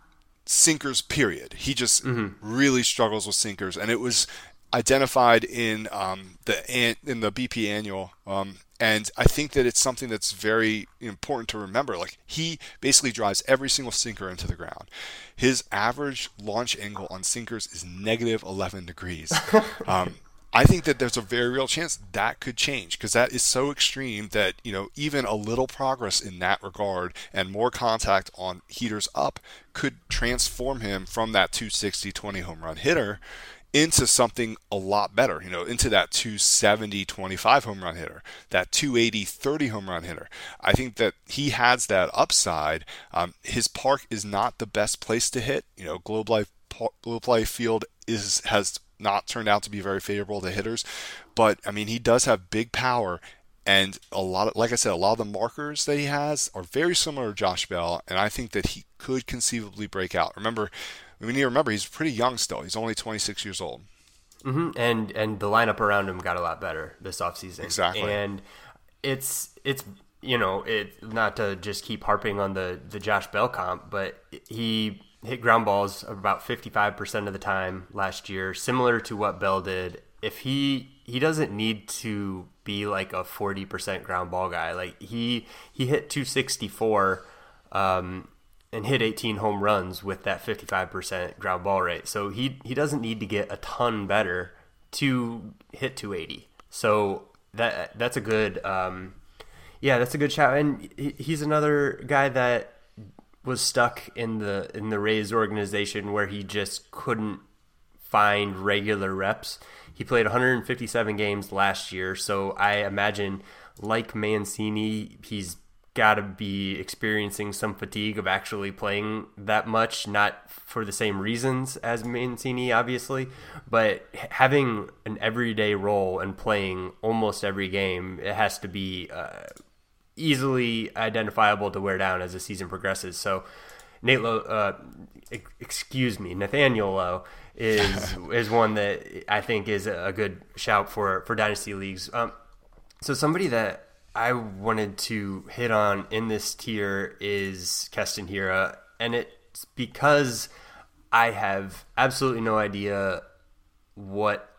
sinkers, period. He just mm-hmm. really struggles with sinkers, and it was identified in um, the in the B P annual. Um, and I think that it's something that's very important to remember. Like, he basically drives every single sinker into the ground. His average launch angle on sinkers is negative eleven degrees. um, I think that there's a very real chance that could change, because that is so extreme that, you know, even a little progress in that regard and more contact on heaters up could transform him from that two sixty twenty home run hitter into something a lot better, you know, into that two seventy twenty-five home run hitter, that two eighty thirty home run hitter. I think that he has that upside. Um, his park is not the best place to hit. You know, Globe Life, Globe Life Field is has not turned out to be very favorable to hitters, but I mean, he does have big power, and a lot of, like I said, a lot of the markers that he has are very similar to Josh Bell, and I think that he could conceivably break out. Remember, we need to remember he's pretty young still. He's only twenty-six years old. Mm-hmm. And and the lineup around him got a lot better this offseason. Exactly. And it's it's you know, it not to just keep harping on the the Josh Bell comp, but he hit ground balls about fifty-five percent of the time last year, similar to what Bell did. If he he doesn't need to be like a forty percent ground ball guy. Like, he he hit two sixty-four um, and hit eighteen home runs with that fifty-five percent ground ball rate. So he he doesn't need to get a ton better to hit two eighty. So that that's a good um, yeah, that's a good shout. And he, he's another guy that was stuck in the in the Rays organization where he just couldn't find regular reps. He played one hundred fifty-seven games last year, so I imagine, like Mancini, he's got to be experiencing some fatigue of actually playing that much, not for the same reasons as Mancini, obviously, but having an everyday role and playing almost every game, it has to be uh, easily identifiable to wear down as the season progresses. So Nate Lowe, uh, excuse me, Nathaniel Lowe is is one that I think is a good shout for, for Dynasty Leagues. Um, so somebody that I wanted to hit on in this tier is Keston Hiura, and it's because I have absolutely no idea what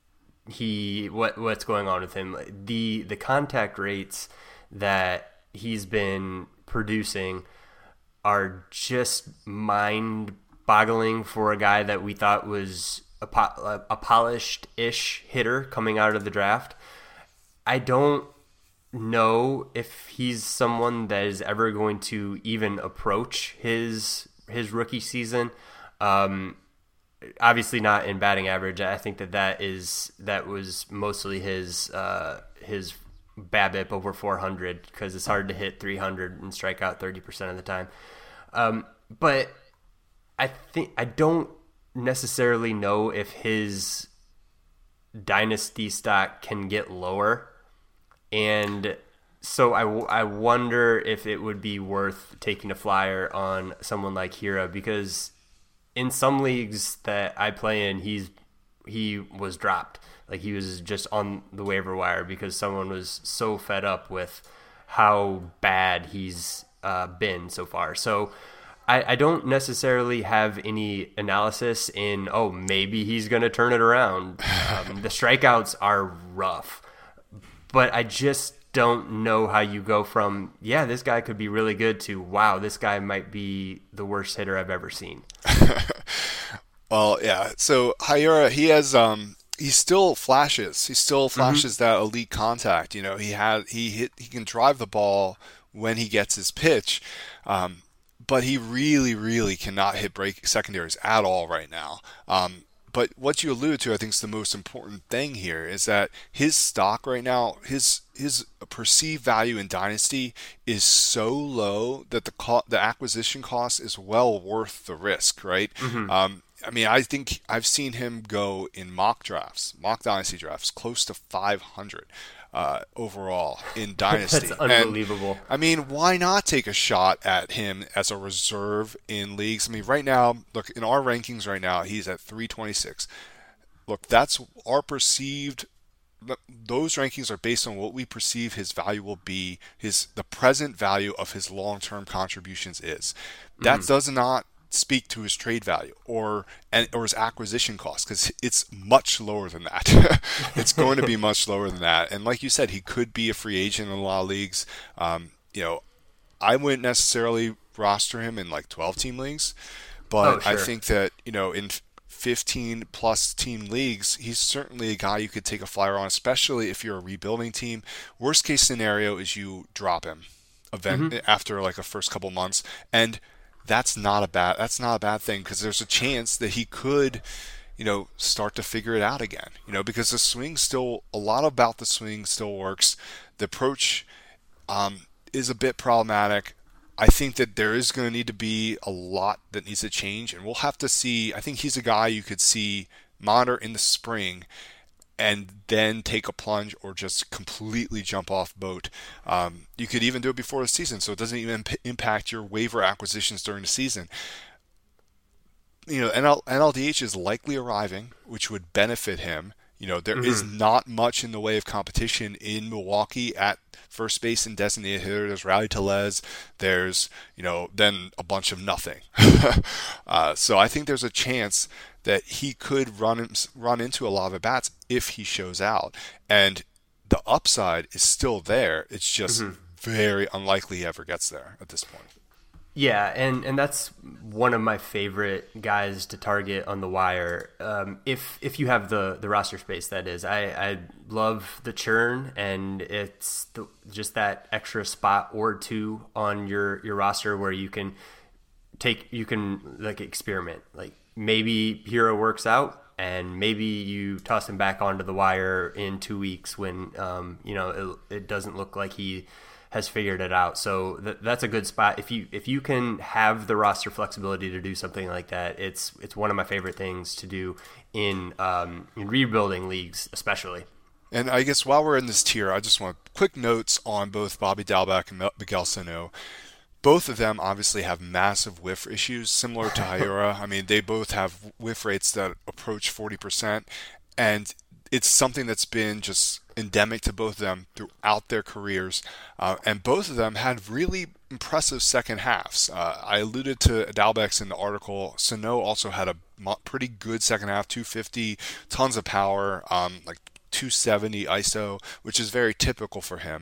he what what's going on with him. The the contact rates that he's been producing are just mind-boggling for a guy that we thought was a, po- a polished-ish hitter coming out of the draft. I don't know if he's someone that is ever going to even approach his his rookie season. Um, obviously not in batting average. I think that that is that was mostly his uh, his BABIP over four hundred, because it's hard to hit three hundred and strike out thirty percent of the time. Um, but I think I don't necessarily know if his dynasty stock can get lower, and so I, I wonder if it would be worth taking a flyer on someone like Hiura, because in some leagues that I play in, he's he was dropped. Like, he was just on the waiver wire because someone was so fed up with how bad he's uh, been so far. So I, I don't necessarily have any analysis in, oh, maybe he's going to turn it around. Um, the strikeouts are rough. But I just don't know how you go from, yeah, this guy could be really good, to, wow, this guy might be the worst hitter I've ever seen. Well, yeah. So Hiura, he has... um. He still flashes. He still flashes mm-hmm. that elite contact. You know, he had he hit. He can drive the ball when he gets his pitch, um, but he really, really cannot hit break secondaries at all right now. Um, but what you alluded to, I think, is the most important thing here, is that his stock right now, his his perceived value in Dynasty is so low that the co- the acquisition cost is well worth the risk, right? Mm-hmm. Um, I mean, I think I've seen him go in mock drafts, mock Dynasty drafts, close to five hundred uh, overall in Dynasty. That's unbelievable. And, I mean, why not take a shot at him as a reserve in leagues? I mean, right now, look, in our rankings right now, he's at three twenty-six. Look, that's our perceived... Those rankings are based on what we perceive his value will be, his the present value of his long-term contributions is. That mm. does not speak to his trade value or and or his acquisition cost, because it's much lower than that. It's going to be much lower than that. And like you said, he could be a free agent in a lot of leagues. Um, you know, I wouldn't necessarily roster him in like twelve team leagues, but oh, sure. I think that, you know, in fifteen plus team leagues, he's certainly a guy you could take a flyer on, especially if you're a rebuilding team. Worst case scenario is you drop him event mm-hmm. after like a first couple months, and that's not a bad that's not a bad thing, because there's a chance that he could, you know, start to figure it out again. You know, because the swing still, a lot about the swing still works. The approach um, is a bit problematic. I think that there is going to need to be a lot that needs to change, and we'll have to see. I think he's a guy you could see monitor in the spring and then take a plunge or just completely jump off boat. Um, you could even do it before the season, so it doesn't even imp- impact your waiver acquisitions during the season. You know, N L, N L D H is likely arriving, which would benefit him. You know, there mm-hmm. is not much in the way of competition in Milwaukee at first base and designated hitter. There's Rowdy Tellez. There's, you know, then a bunch of nothing. uh, so I think there's a chance that he could run run into a lot of at bats if he shows out, and the upside is still there. It's just mm-hmm. very unlikely he ever gets there at this point. Yeah, and, and that's one of my favorite guys to target on the wire. Um, if if you have the, the roster space, that is. I, I love the churn, and it's the, just that extra spot or two on your, your roster where you can take you can like experiment. Like maybe Hero works out, and maybe you toss him back onto the wire in two weeks when um, you know it, it doesn't look like he has figured it out. So th- that's a good spot. If you if you can have the roster flexibility to do something like that, it's it's one of my favorite things to do in um, in rebuilding leagues, especially. And I guess while we're in this tier, I just want quick notes on both Bobby Dalbec and Miguel Sano. Both of them obviously have massive whiff issues, similar to Hiura. I mean, they both have whiff rates that approach forty percent, and it's something that's been just endemic to both of them throughout their careers. Uh, and both of them had really impressive second halves. Uh, I alluded to Dalbec's in the article. Sano also had a pretty good second half, two fifty, tons of power, um, like two seventy I S O, which is very typical for him.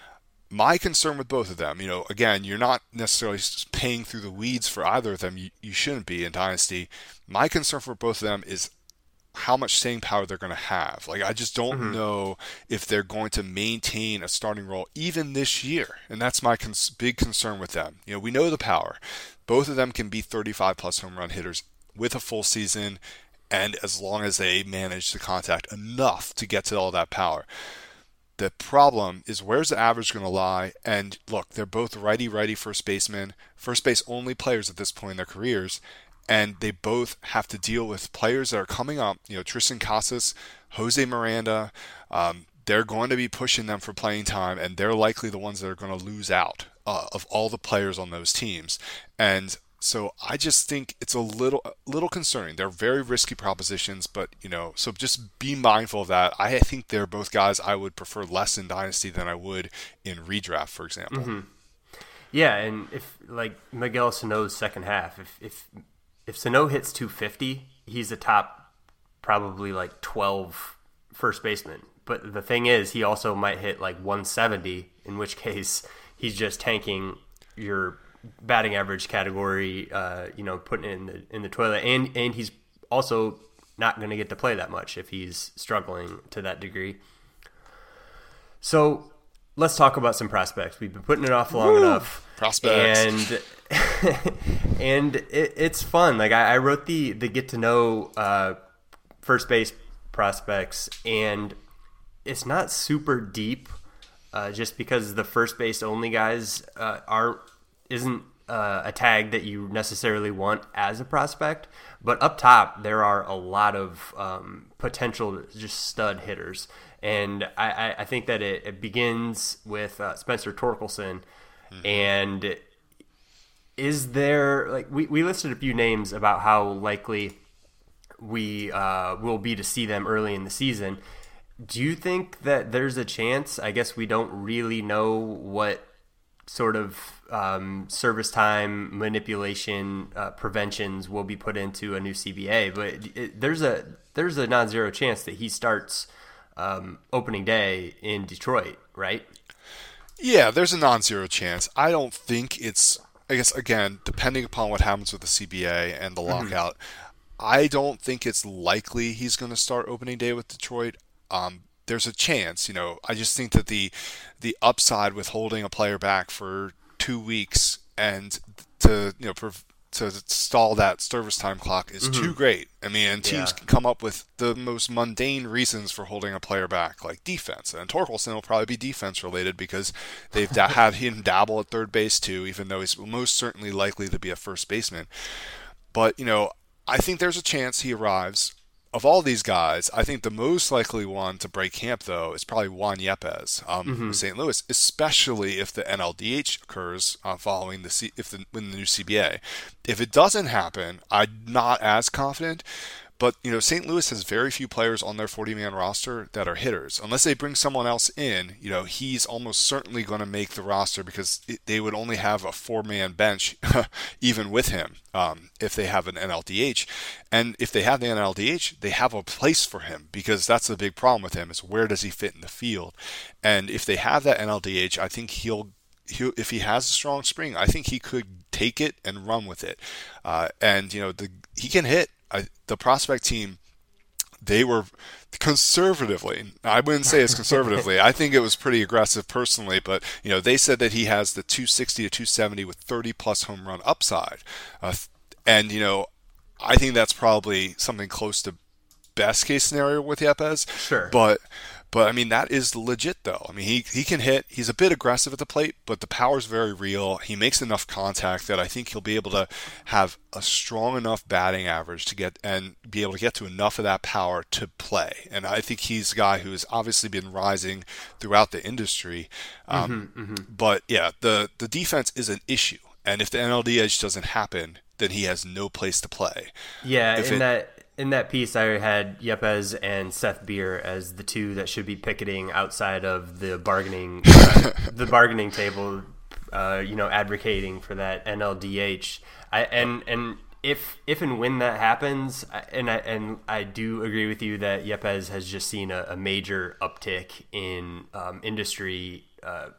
My concern with both of them, you know, again, you're not necessarily paying through the weeds for either of them. You, you shouldn't be in Dynasty. My concern for both of them is how much staying power they're going to have. Like, I just don't mm-hmm. know if they're going to maintain a starting role even this year. And that's my cons- big concern with them. You know, we know the power. Both of them can be thirty-five plus home run hitters with a full season, and as long as they manage to contact enough to get to all that power. The problem is, where's the average going to lie? And look, they're both righty-righty first basemen, first base only players at this point in their careers, and they both have to deal with players that are coming up. You know, Tristan Casas, Jose Miranda, um, they're going to be pushing them for playing time, and they're likely the ones that are going to lose out uh, of all the players on those teams. And so I just think it's a little a little concerning. They're very risky propositions, but, you know, so just be mindful of that. I think they're both guys I would prefer less in Dynasty than I would in redraft, for example. Mm-hmm. Yeah, and if, like, Miguel Sano's second half, if if if Sano hits two fifty, he's a top probably like twelve first baseman. But the thing is, he also might hit like one seventy, in which case he's just tanking your batting average category, uh, you know, putting it in the in the toilet, and and he's also not going to get to play that much if he's struggling to that degree. So let's talk about some prospects. We've been putting it off long Woo! enough. Prospects, and and it, it's fun. Like I, I wrote the the get to know uh, first base prospects, and it's not super deep, uh, just because the first base only guys uh, aren't. isn't uh, a tag that you necessarily want as a prospect, but up top there are a lot of um, potential just stud hitters, and I, I think that it, it begins with uh, Spencer Torkelson. Mm-hmm. And is there, like, we, we listed a few names about how likely we uh, will be to see them early in the season. Do you think that there's a chance? I guess we don't really know what sort of um, service time manipulation uh, preventions will be put into a new C B A. But it, it, there's a there's a non-zero chance that he starts um, opening day in Detroit, right? Yeah, there's a non-zero chance. I don't think it's, I guess, again, depending upon what happens with the C B A and the lockout, mm-hmm. I don't think it's likely he's going to start opening day with Detroit. Um, there's a chance, you know, I just think that the the upside with holding a player back for two weeks and to, you know, prov- to stall that service time clock is mm-hmm. too great. I mean, and teams yeah. can come up with the most mundane reasons for holding a player back, like defense. And Torkelson will probably be defense related because they've da- had him dabble at third base too, even though he's most certainly likely to be a first baseman. But, you know, I think there's a chance he arrives. Of all these guys, I think the most likely one to break camp, though, is probably Juan Yepez um, mm-hmm. with Saint Louis, especially if the N L D H occurs uh, following the C- if the, when the new C B A. If it doesn't happen, I'm not as confident. But, you know, Saint Louis has very few players on their forty-man roster that are hitters. Unless they bring someone else in, you know, he's almost certainly going to make the roster because it, they would only have a four-man bench even with him um, if they have an N L D H. And if they have the N L D H, they have a place for him because that's the big problem with him is where does he fit in the field? And if they have that N L D H, I think he'll He, if he has a strong spring, I think he could take it and run with it. Uh, and, you know, the, he can hit. I, the prospect team, they were conservatively, I wouldn't say it's conservatively, I think it was pretty aggressive personally, but, you know, they said that he has the two sixty to two seventy with thirty plus home run upside. Uh, and, you know, I think that's probably something close to best case scenario with Yepez. Sure. But, But, I mean, that is legit, though. I mean, he, he can hit. He's a bit aggressive at the plate, but the power's very real. He makes enough contact that I think he'll be able to have a strong enough batting average to get and be able to get to enough of that power to play. And I think he's a guy who's obviously been rising throughout the industry. Um, mm-hmm, mm-hmm. But, yeah, the, the defense is an issue. And if the N L D H doesn't happen, then he has no place to play. Yeah, if in it, that... In that piece, I had Yepez and Seth Beer as the two that should be picketing outside of the bargaining uh, the bargaining table, uh, you know, advocating for that N L D H. I, and and if if and when that happens, and I and I do agree with you that Yepez has just seen a, a major uptick in um, industry uh,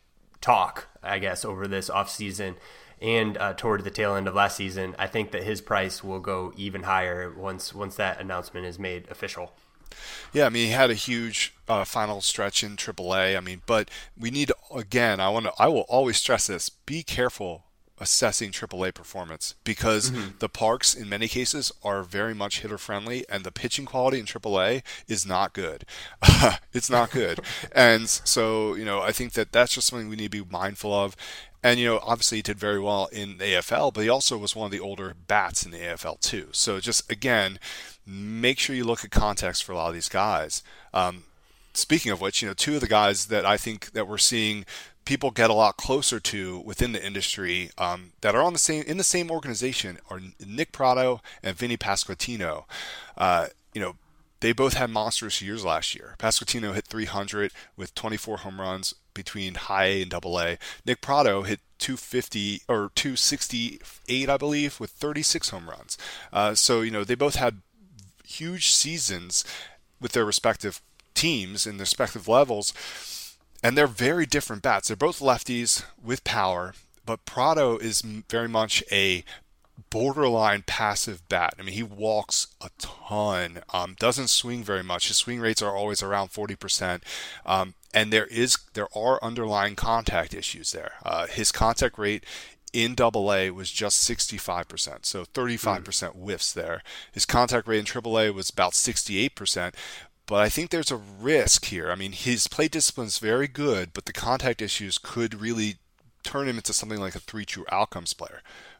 talk, I guess, over this offseason. And uh, toward the tail end of last season, I think that his price will go even higher once once that announcement is made official. Yeah, I mean, he had a huge uh, final stretch in triple A. I mean, but we need, again, I want to, I will always stress this, be careful assessing triple A performance because mm-hmm. the parks in many cases are very much hitter friendly and the pitching quality in triple A is not good. It's not good. And so, you know, I think that that's just something we need to be mindful of. And, you know, obviously he did very well in the A F L, but he also was one of the older bats in the A F L too. So just, again, make sure you look at context for a lot of these guys. Um, speaking of which, you know, two of the guys that I think that we're seeing people get a lot closer to within the industry um, that are on the same in the same organization are Nick Pratto and Vinny Pasquantino. Uh, you know, they both had monstrous years last year. Pasquantino hit three hundred with twenty-four home runs between high A and double A. Nick Pratto hit two fifty or two sixty-eight, I believe, with thirty-six home runs. Uh, so, you know, they both had huge seasons with their respective teams and their respective levels. And they're very different bats. They're both lefties with power, but Pratto is very much a borderline passive bat. I mean, he walks a ton, um, doesn't swing very much. His swing rates are always around forty percent. Um, and there is there are underlying contact issues there. Uh, his contact rate in double A was just sixty-five percent, so thirty-five percent whiffs there. His contact rate in triple A was about sixty-eight percent. But I think there's a risk here. I mean, his plate discipline is very good, but the contact issues could really turn him into something like a three true outcomes player.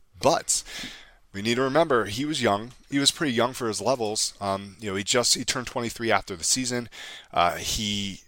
But we need to remember he was young. He was pretty young for his levels. Um, you know, he just he turned twenty-three after the season. Uh, he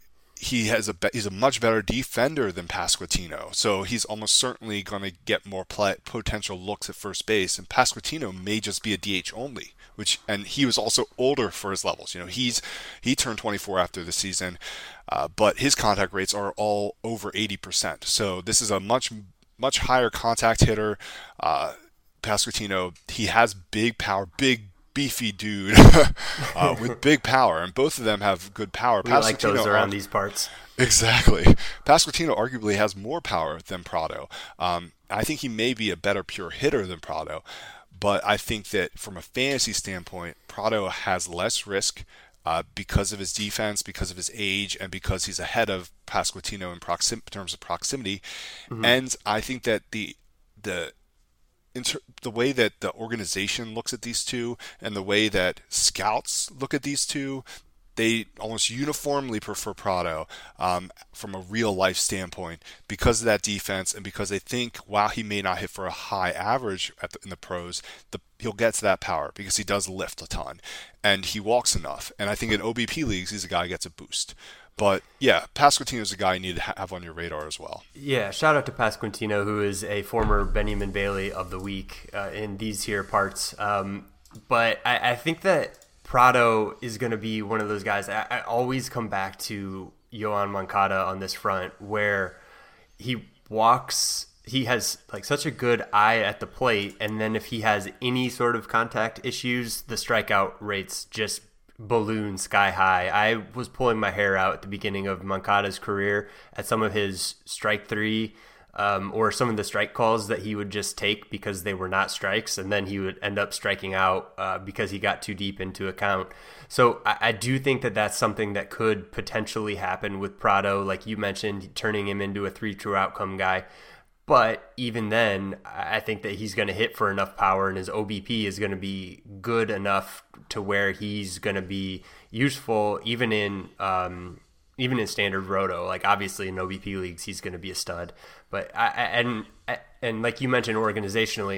he has a he's a much better defender than Pasquantino, so he's almost certainly going to get more play, potential looks at first base. And Pasquantino may just be a D H only, which and he was also older for his levels. You know, he's he turned twenty-four after the season, uh, but his contact rates are all over eighty percent. So this is a much much higher contact hitter. Uh, Pasquantino, he has big power, big beefy dude uh, with big power, and both of them have good power. We like those around these parts. Exactly. Pasquantino arguably has more power than Prado. Um, I think he may be a better pure hitter than Prado, but I think that from a fantasy standpoint, Prado has less risk uh, because of his defense, because of his age, and because he's ahead of Pasquantino in, proxim- in terms of proximity. Mm-hmm. And I think that the the Inter- the way that the organization looks at these two and the way that scouts look at these two, they almost uniformly prefer Prado um, from a real life standpoint because of that defense and because they think, while he may not hit for a high average at the, in the pros, the, he'll get to that power because he does lift a ton and he walks enough. And I think in O B P leagues, he's a guy who gets a boost. But, yeah, Pasquantino's a guy you need to have on your radar as well. Yeah, shout out to Pasquantino, who is a former Benjamin Bailey of the week uh, in these here parts. Um, but I, I think that Prado is going to be one of those guys. I, I always come back to Yoan Moncada on this front, where he walks, he has like such a good eye at the plate, and then if he has any sort of contact issues, the strikeout rates just balloon sky high. I was pulling my hair out at the beginning of Moncada's career at some of his strike three um, or some of the strike calls that he would just take because they were not strikes, and then he would end up striking out uh, because he got too deep into a count. So I, I do think that that's something that could potentially happen with Prado, like you mentioned, turning him into a three true outcome guy. But even then, I think that he's going to hit for enough power, and his O B P is going to be good enough to where he's going to be useful even in um, even in standard roto. Like obviously in O B P leagues, he's going to be a stud. But I, and and like you mentioned, organizationally,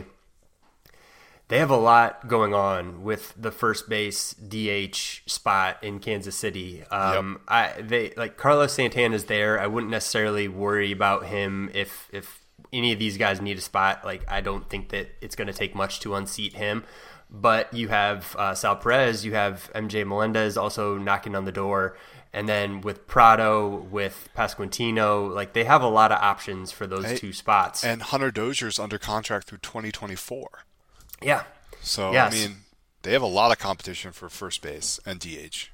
they have a lot going on with the first base D H spot in Kansas City. Um, yep. I they like Carlos Santana's there. I wouldn't necessarily worry about him if if. any of these guys need a spot. Like, I don't think that it's going to take much to unseat him. But you have uh, Sal Perez, you have M J Melendez also knocking on the door. And then with Prado, with Pasquantino, like they have a lot of options for those hey, two spots. And Hunter Dozier's under contract through twenty twenty-four. Yeah. So, yes. I mean, they have a lot of competition for first base and D H.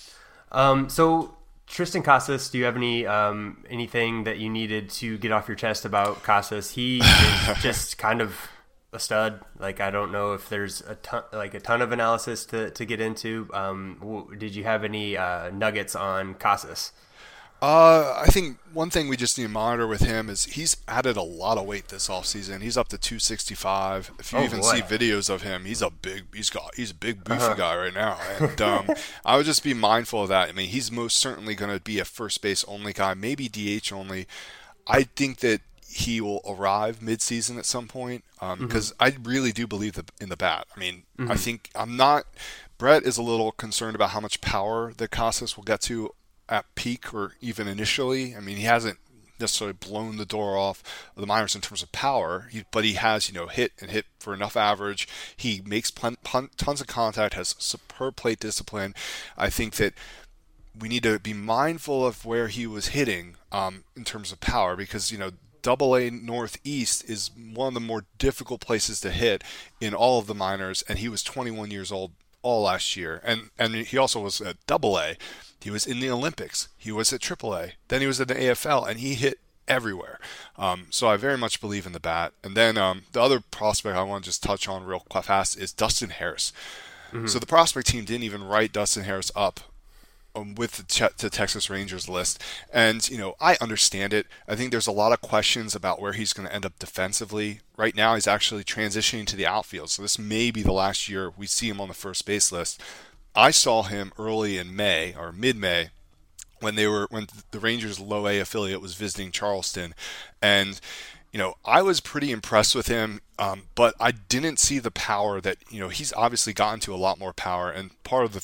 Um, so... Triston Casas, do you have any um, anything that you needed to get off your chest about Casas? He is just kind of a stud. Like, I don't know if there's a ton, like a ton of analysis to, to get into. Um, did you have any uh, nuggets on Casas? Uh, I think one thing we just need to monitor with him is he's added a lot of weight this offseason. He's up to two sixty-five. If you oh, even boy. see videos of him, he's a big, he's got, he's a big beefy uh-huh. guy right now. And um, I would just be mindful of that. I mean, he's most certainly going to be a first base only guy, maybe D H only. I think that he will arrive mid-season at some point because um, mm-hmm. I really do believe the, in the bat. I mean, mm-hmm. I think I'm not. Brett is a little concerned about how much power that Casas will get to at peak or even initially. I mean, he hasn't necessarily blown the door off of the minors in terms of power, he, but he has, you know, hit and hit for enough average. He makes pun, pun, tons of contact, has superb plate discipline. I think that we need to be mindful of where he was hitting um, in terms of power because, you know, Double A Northeast is one of the more difficult places to hit in all of the minors, and he was twenty-one years old all last year. And, and he also was at Double A. He was in the Olympics. He was at Triple A. Then he was at the A F L, and he hit everywhere. Um, so I very much believe in the bat. And then um, the other prospect I want to just touch on real fast is Dustin Harris. Mm-hmm. So the prospect team didn't even write Dustin Harris up um, with the, te- the Texas Rangers list. And, you know, I understand it. I think there's a lot of questions about where he's going to end up defensively. Right now he's actually transitioning to the outfield. So this may be the last year we see him on the first base list. I saw him early in May or mid-May when they were when the Rangers low A affiliate was visiting Charleston, and you know I was pretty impressed with him, um, but I didn't see the power that you know he's obviously gotten to a lot more power, and part of the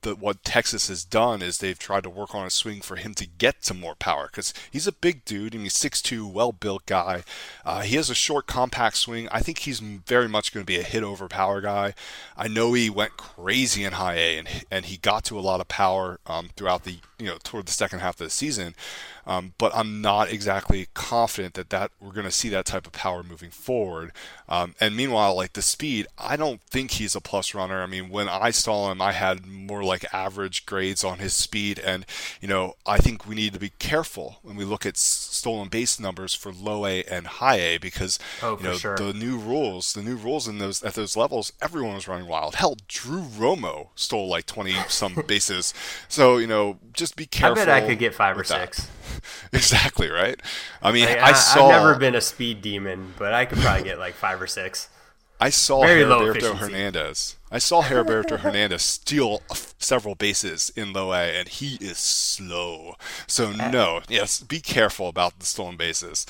that what Texas has done is they've tried to work on a swing for him to get to more power, because he's a big dude. I mean, six two, well-built guy. Uh, he has a short, compact swing. I think he's very much going to be a hit-over power guy. I know he went crazy in high A, and and he got to a lot of power um, throughout the you know toward the second half of the season. Um, but I'm not exactly confident that, that we're going to see that type of power moving forward. Um, and meanwhile, like the speed, I don't think he's a plus runner. I mean, when I saw him, I had more like average grades on his speed. And, you know, I think we need to be careful when we look at stolen base numbers for low A and high A, because, oh, you know, sure. the new rules, the new rules in those at those levels, everyone was running wild. Hell, Drew Romo stole like twenty some bases. So, you know, just be careful. I bet I could get five or six. That. Exactly, right? I mean, like, I, I saw... I've never been a speed demon, but I could probably get like five or six. I saw Very low Heriberto efficiency. Hernandez. I saw Heriberto Hernandez steal several bases in low A, and he is slow. So, no, yes, be careful about the stolen bases.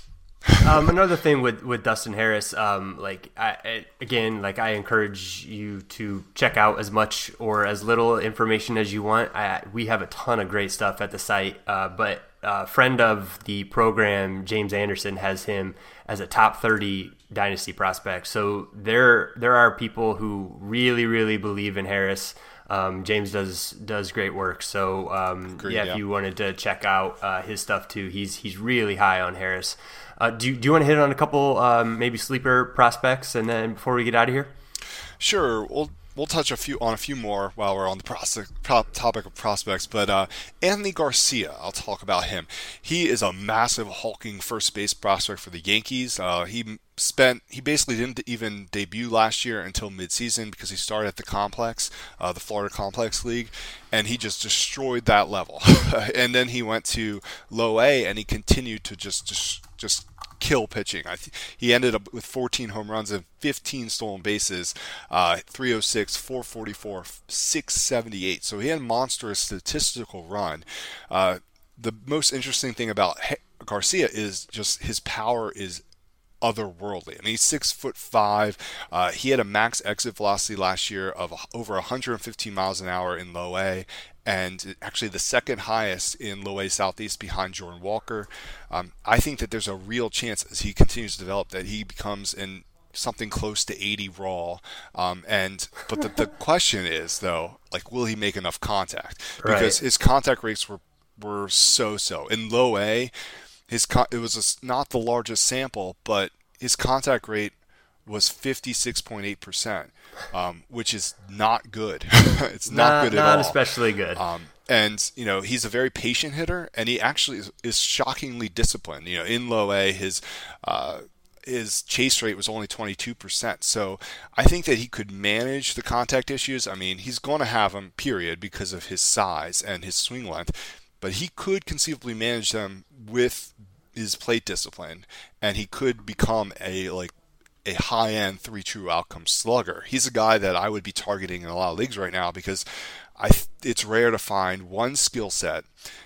um, another thing with, with Dustin Harris, um, like I, I, again, like I encourage you to check out as much or as little information as you want. I, we have a ton of great stuff at the site, uh, but a friend of the program, James Anderson, has him as a top thirty dynasty prospect. So there there are people who really, really believe in Harris. Um, James does does great work. So um, Agreed, yeah, yeah, if you wanted to check out uh, his stuff too, he's he's really high on Harris. Uh, do, do you want to hit on a couple um, maybe sleeper prospects, and then before we get out of here? Sure. We'll we'll touch a few on a few more while we're on the prospect, topic of prospects. But uh, Anthony Garcia, I'll talk about him. He is a massive hulking first base prospect for the Yankees. Uh, he spent he basically didn't even debut last year until midseason because he started at the complex, uh, the Florida Complex League, and he just destroyed that level. And then he went to low A, and he continued to just just just kill pitching. I th- he ended up with fourteen home runs and fifteen stolen bases, uh, three oh six, four forty-four, six seventy-eight. So he had a monstrous statistical run. Uh, the most interesting thing about he- Garcia is just his power is otherworldly. I mean, he's six foot five. Uh, he had a max exit velocity last year of over one hundred fifteen miles an hour in low A, and actually the second highest in low A Southeast behind Jordan Walker. Um, I think that there's a real chance as he continues to develop that he becomes in something close to eighty raw. Um, and but the, the question is though, like, will he make enough contact? Because right. his contact rates were were so-so in low A. His con- it was a, not the largest sample, but his contact rate was fifty-six point eight percent, um, which is not good. It's not, not good at not all. Not especially good. Um, and, you know, he's a very patient hitter, and he actually is, is shockingly disciplined. You know, in low A, his uh, his chase rate was only twenty-two percent. So I think that he could manage the contact issues. I mean, he's going to have them, period, because of his size and his swing length. But he could conceivably manage them with his plate discipline, and he could become a like a high-end three true outcome slugger. He's a guy that I would be targeting in a lot of leagues right now because I it's rare to find one skill set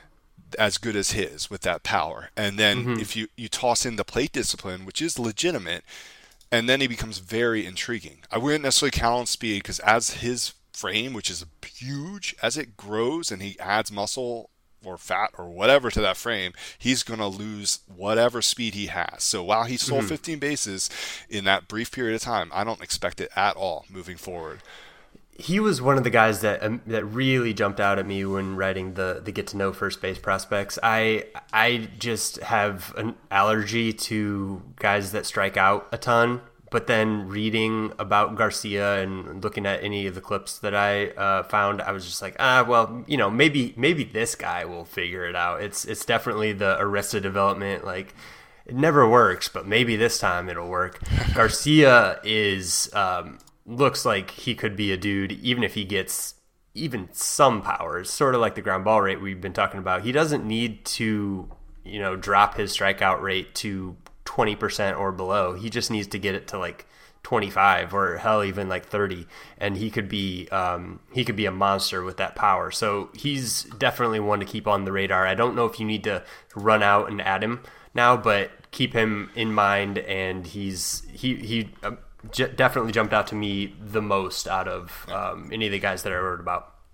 as good as his with that power. And then mm-hmm. if you, you toss in the plate discipline, which is legitimate, and then he becomes very intriguing. I wouldn't necessarily count on speed because as his frame, which is huge, as it grows and he adds muscle or fat or whatever to that frame, he's going to lose whatever speed he has. So while he stole mm-hmm. fifteen bases in that brief period of time, I don't expect it at all moving forward. He was one of the guys that um, that really jumped out at me when writing the the get to know first base prospects. I I just have an allergy to guys that strike out a ton. But then reading about Garcia and looking at any of the clips that I uh, found, I was just like, ah, well, you know, maybe maybe this guy will figure it out. It's it's definitely the Arrested Development, like, it never works, but maybe this time it'll work. Garcia is um, looks like he could be a dude, even if he gets even some power. It's sort of like the ground ball rate we've been talking about. He doesn't need to, you know, drop his strikeout rate to twenty percent or below. He just needs to get it to like twenty-five or hell even like thirty, and he could be um he could be a monster with that power. So he's definitely one to keep on the radar. I don't know if you need to run out and add him now, but keep him in mind. And he's he he uh, j- definitely jumped out to me the most out of um, any of the guys that I wrote about.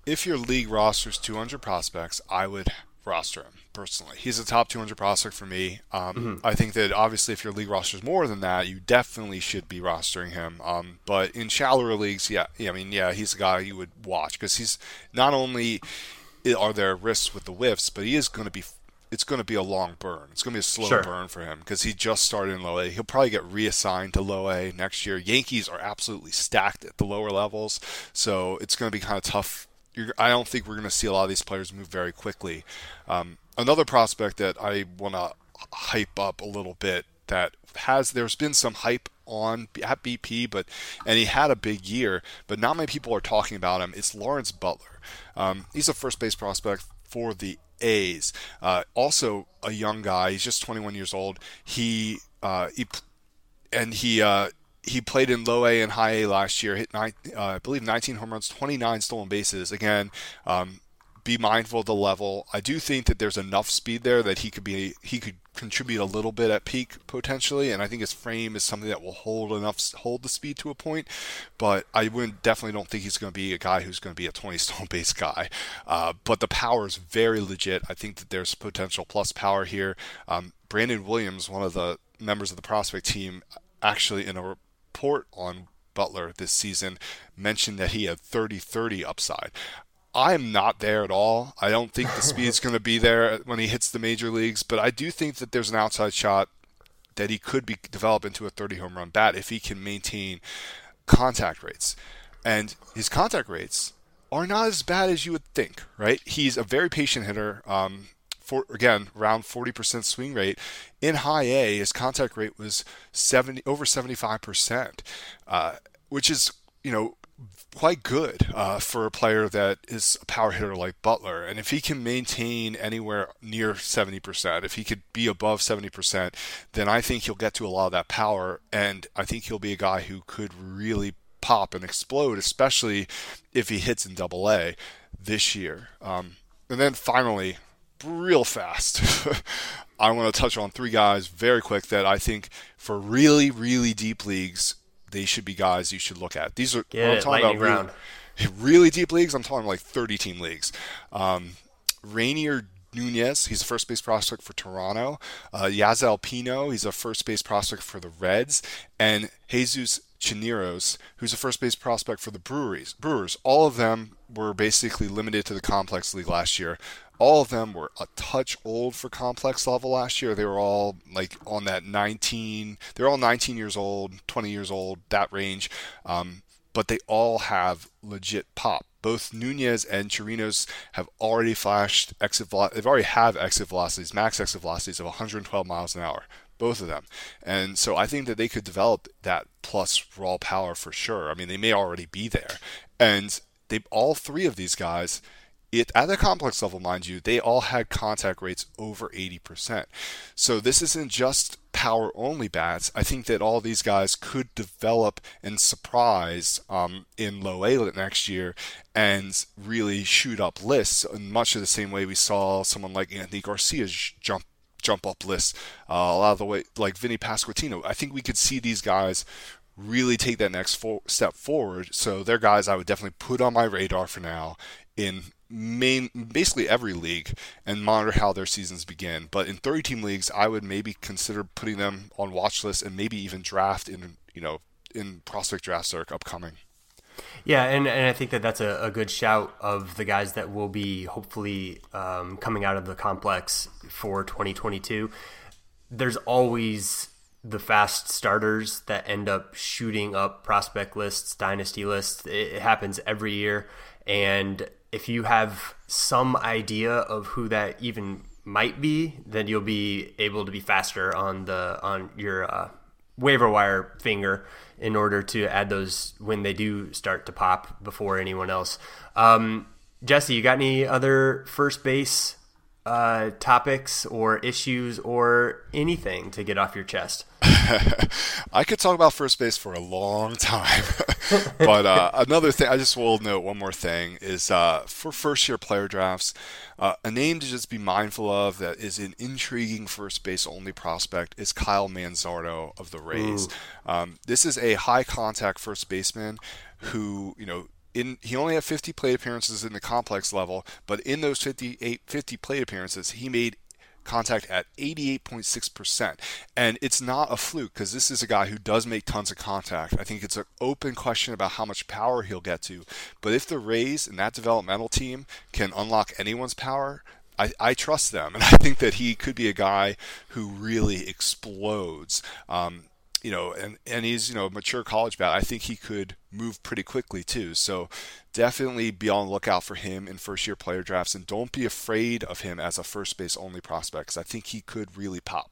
if your league rosters two hundred prospects, I would roster him personally. He's a top two hundred prospect for me. Um, mm-hmm. I think that obviously if your league rosters more than that, you definitely should be rostering him. Um, but in shallower leagues, yeah, yeah, I mean, yeah, he's a guy you would watch because he's not only are there risks with the whiffs, but he is going to be. It's going to be a long burn. It's going to be a slow sure. burn for him because he just started in low A. He'll probably get reassigned to low A next year. Yankees are absolutely stacked at the lower levels, so it's going to be kind of tough. You're, I don't think we're going to see a lot of these players move very quickly. Um, another prospect that I want to hype up a little bit that has there's been some hype on at B P, but and he had a big year, but not many people are talking about him. It's Lawrence Butler. Um, he's a first base prospect for the A's. Uh, also a young guy. He's just twenty-one years old. He uh, he and he uh, he played in low A and high A last year. Hit nine, uh, I believe nineteen home runs, twenty-nine stolen bases. Again, um, be mindful of the level. I do think that there's enough speed there that he could be he could contribute a little bit at peak potentially, and I think his frame is something that will hold enough hold the speed to a point. But I wouldn't definitely don't think he's going to be a guy who's going to be a twenty stolen base guy. Uh, but the power is very legit. I think that there's potential plus power here. Um, Brandon Williams, one of the members of the prospect team, actually in a report on Butler this season mentioned that he had thirty thirty upside. I'm not there at all. I don't think the speed is going to be there when he hits the major leagues, but I do think that there's an outside shot that he could be develop into a thirty home run bat if he can maintain contact rates. And his contact rates are not as bad as you would think, right? He's a very patient hitter. Um, for again, around forty percent swing rate. In high A, his contact rate was seventy over seventy-five percent, uh, which is, you know, quite good uh, for a player that is a power hitter like Butler. And if he can maintain anywhere near seventy percent, if he could be above seventy percent, then I think he'll get to a lot of that power. And I think he'll be a guy who could really pop and explode, especially if he hits in double A this year. Um, and then finally, real fast, I want to touch on three guys very quick that I think for really, really deep leagues, they should be guys you should look at. These are Get I'm talking about really, really deep leagues. I'm talking like thirty team leagues. Um, Rainier Nunez, he's a first base prospect for Toronto. Uh, Yazel Pino, he's a first base prospect for the Reds. And Jesus Chineros, who's a first base prospect for the Breweries. Brewers. All of them were basically limited to the complex league last year. All of them were a touch old for complex level last year. They were all like on that nineteen. They're all nineteen years old, twenty years old, that range. Um, but they all have legit pop. Both Nunez and Chirinos have already flashed exit velocities. They've already have exit velocities, max exit velocities of one hundred twelve miles an hour. Both of them. And so I think that they could develop that plus raw power for sure. I mean, they may already be there. And they all three of these guys, It, at the complex level, mind you, they all had contact rates over eighty percent. So this isn't just power-only bats. I think that all these guys could develop and surprise um, in low A next year and really shoot up lists in much of the same way we saw someone like Anthony Garcia jump jump up lists uh, a lot of the way, like Vinny Pasquantino. I think we could see these guys really take that next fo- step forward. So they're guys I would definitely put on my radar for now in main basically every league and monitor how their seasons begin. But in thirty team leagues, I would maybe consider putting them on watch lists and maybe even draft in, you know, in prospect drafts that are upcoming. Yeah, and, and I think that that's a, a good shout of the guys that will be hopefully um, coming out of the complex for twenty twenty-two. There's always the fast starters that end up shooting up prospect lists, dynasty lists. It, it happens every year. And if you have some idea of who that even might be, then you'll be able to be faster on the on your uh, waiver wire finger in order to add those when they do start to pop before anyone else. Um, Jesse, you got any other first base uh, topics or issues or anything to get off your chest? I could talk about first base for a long time. But uh, another thing, I just will note one more thing, is uh, for first-year player drafts, uh, a name to just be mindful of that is an intriguing first base-only prospect is Kyle Manzardo of the Rays. Um, this is a high-contact first baseman who, you know, In, he only had fifty plate appearances in the complex level, but in those fifty-eight, fifty plate appearances, he made contact at eighty-eight point six percent. And it's not a fluke, because this is a guy who does make tons of contact. I think it's an open question about how much power he'll get to. But if the Rays and that developmental team can unlock anyone's power, I, I trust them. And I think that he could be a guy who really explodes. Um, You know, and, and he's, you know, a mature college bat. I think he could move pretty quickly too. So definitely be on the lookout for him in first year player drafts, and don't be afraid of him as a first base only prospect, because I think he could really pop.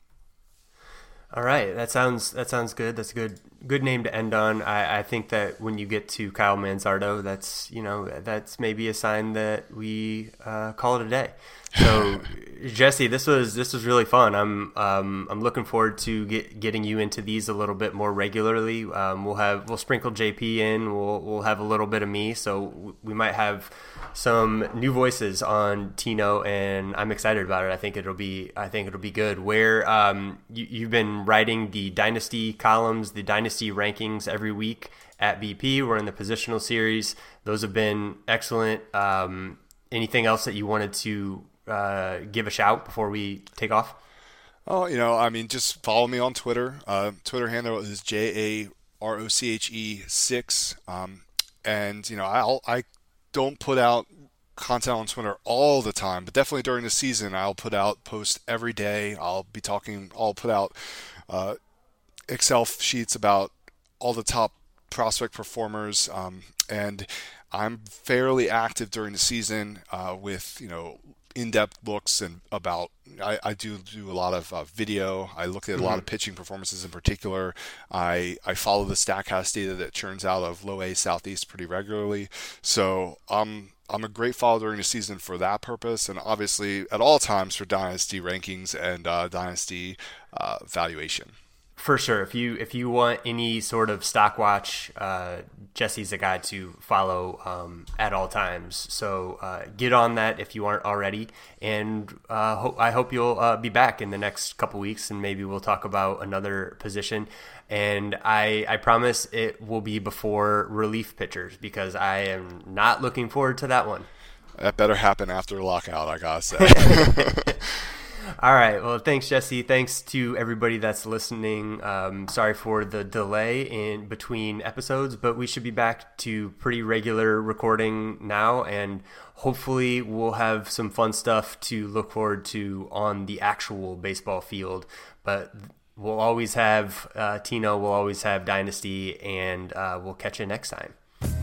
All right, that sounds that sounds good. That's a good good name to end on. I, I think that when you get to Kyle Manzardo, that's you know that's maybe a sign that we uh, call it a day. So Jesse, this was this was really fun. I'm um, I'm looking forward to get, getting you into these a little bit more regularly. Um, we'll have we'll sprinkle J P in. We'll we'll have a little bit of me. So we might have some new voices on Tino, and I'm excited about it. I think it'll be I think it'll be good. Where um, you, you've been writing the Dynasty columns, the Dynasty rankings every week at B P. We're in the positional series. Those have been excellent. Um, anything else that you wanted to uh, give a shout before we take off? Oh, you know, I mean, just follow me on Twitter. Uh, Twitter handle is J A R O C H E six. Um, and, you know, I'll, I don't put out content on Twitter all the time, but definitely during the season, I'll put out posts every day. I'll be talking, I'll put out uh, Excel sheets about all the top prospect performers. Um, and I'm fairly active during the season uh, with, you know, in-depth looks and about I, I do do a lot of uh, video. I look at a mm-hmm. lot of pitching performances in particular. I I follow the StatCast data that churns out of Low A Southeast pretty regularly. So I'm I'm a great follower during the season for that purpose, and obviously at all times for Dynasty rankings and uh, Dynasty uh, valuation. For sure. If you if you want any sort of stock watch, uh, Jesse's a guy to follow um, at all times. So uh, get on that if you aren't already. And uh, ho- I hope you'll uh, be back in the next couple weeks, and maybe we'll talk about another position. And I, I promise it will be before relief pitchers, because I am not looking forward to that one. That better happen after lockout, I gotta say. All right. Well, thanks, Jesse. Thanks to everybody that's listening. Um, sorry for the delay in between episodes, but we should be back to pretty regular recording now, and hopefully we'll have some fun stuff to look forward to on the actual baseball field. But we'll always have uh, Tino, we'll always have Dynasty, and uh, we'll catch you next time.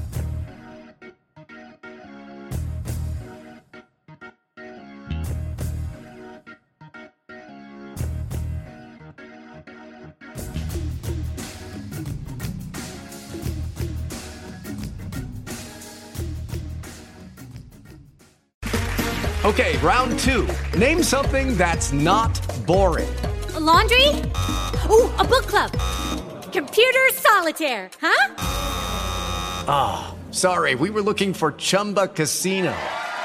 Okay, round two. Name something that's not boring. A laundry? Ooh, a book club. Computer solitaire, huh? Ah, oh, sorry, we were looking for Chumba Casino.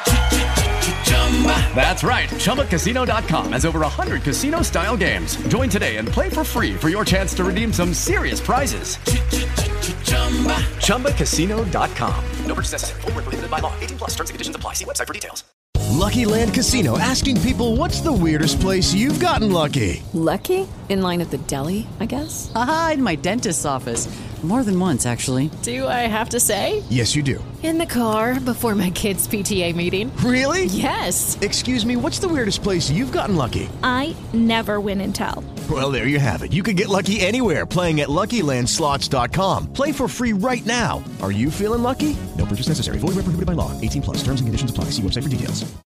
That's right, Chumba Casino dot com has over one hundred casino-style games. Join today and play for free for your chance to redeem some serious prizes. Chumba Casino dot com. No purchase necessary. Void where prohibited by law. eighteen plus. Terms and conditions apply. See website for details. Lucky Land Casino, asking people, what's the weirdest place you've gotten lucky? Lucky? In line at the deli, I guess? Aha, in my dentist's office. More than once, actually. Do I have to say? Yes, you do. In the car before my kids' P T A meeting. Really? Yes. Excuse me, what's the weirdest place you've gotten lucky? I never win and tell. Well, there you have it. You can get lucky anywhere, playing at Lucky Land Slots dot com. Play for free right now. Are you feeling lucky? No purchase necessary. Void where prohibited by law. eighteen plus. Terms and conditions apply. See website for details.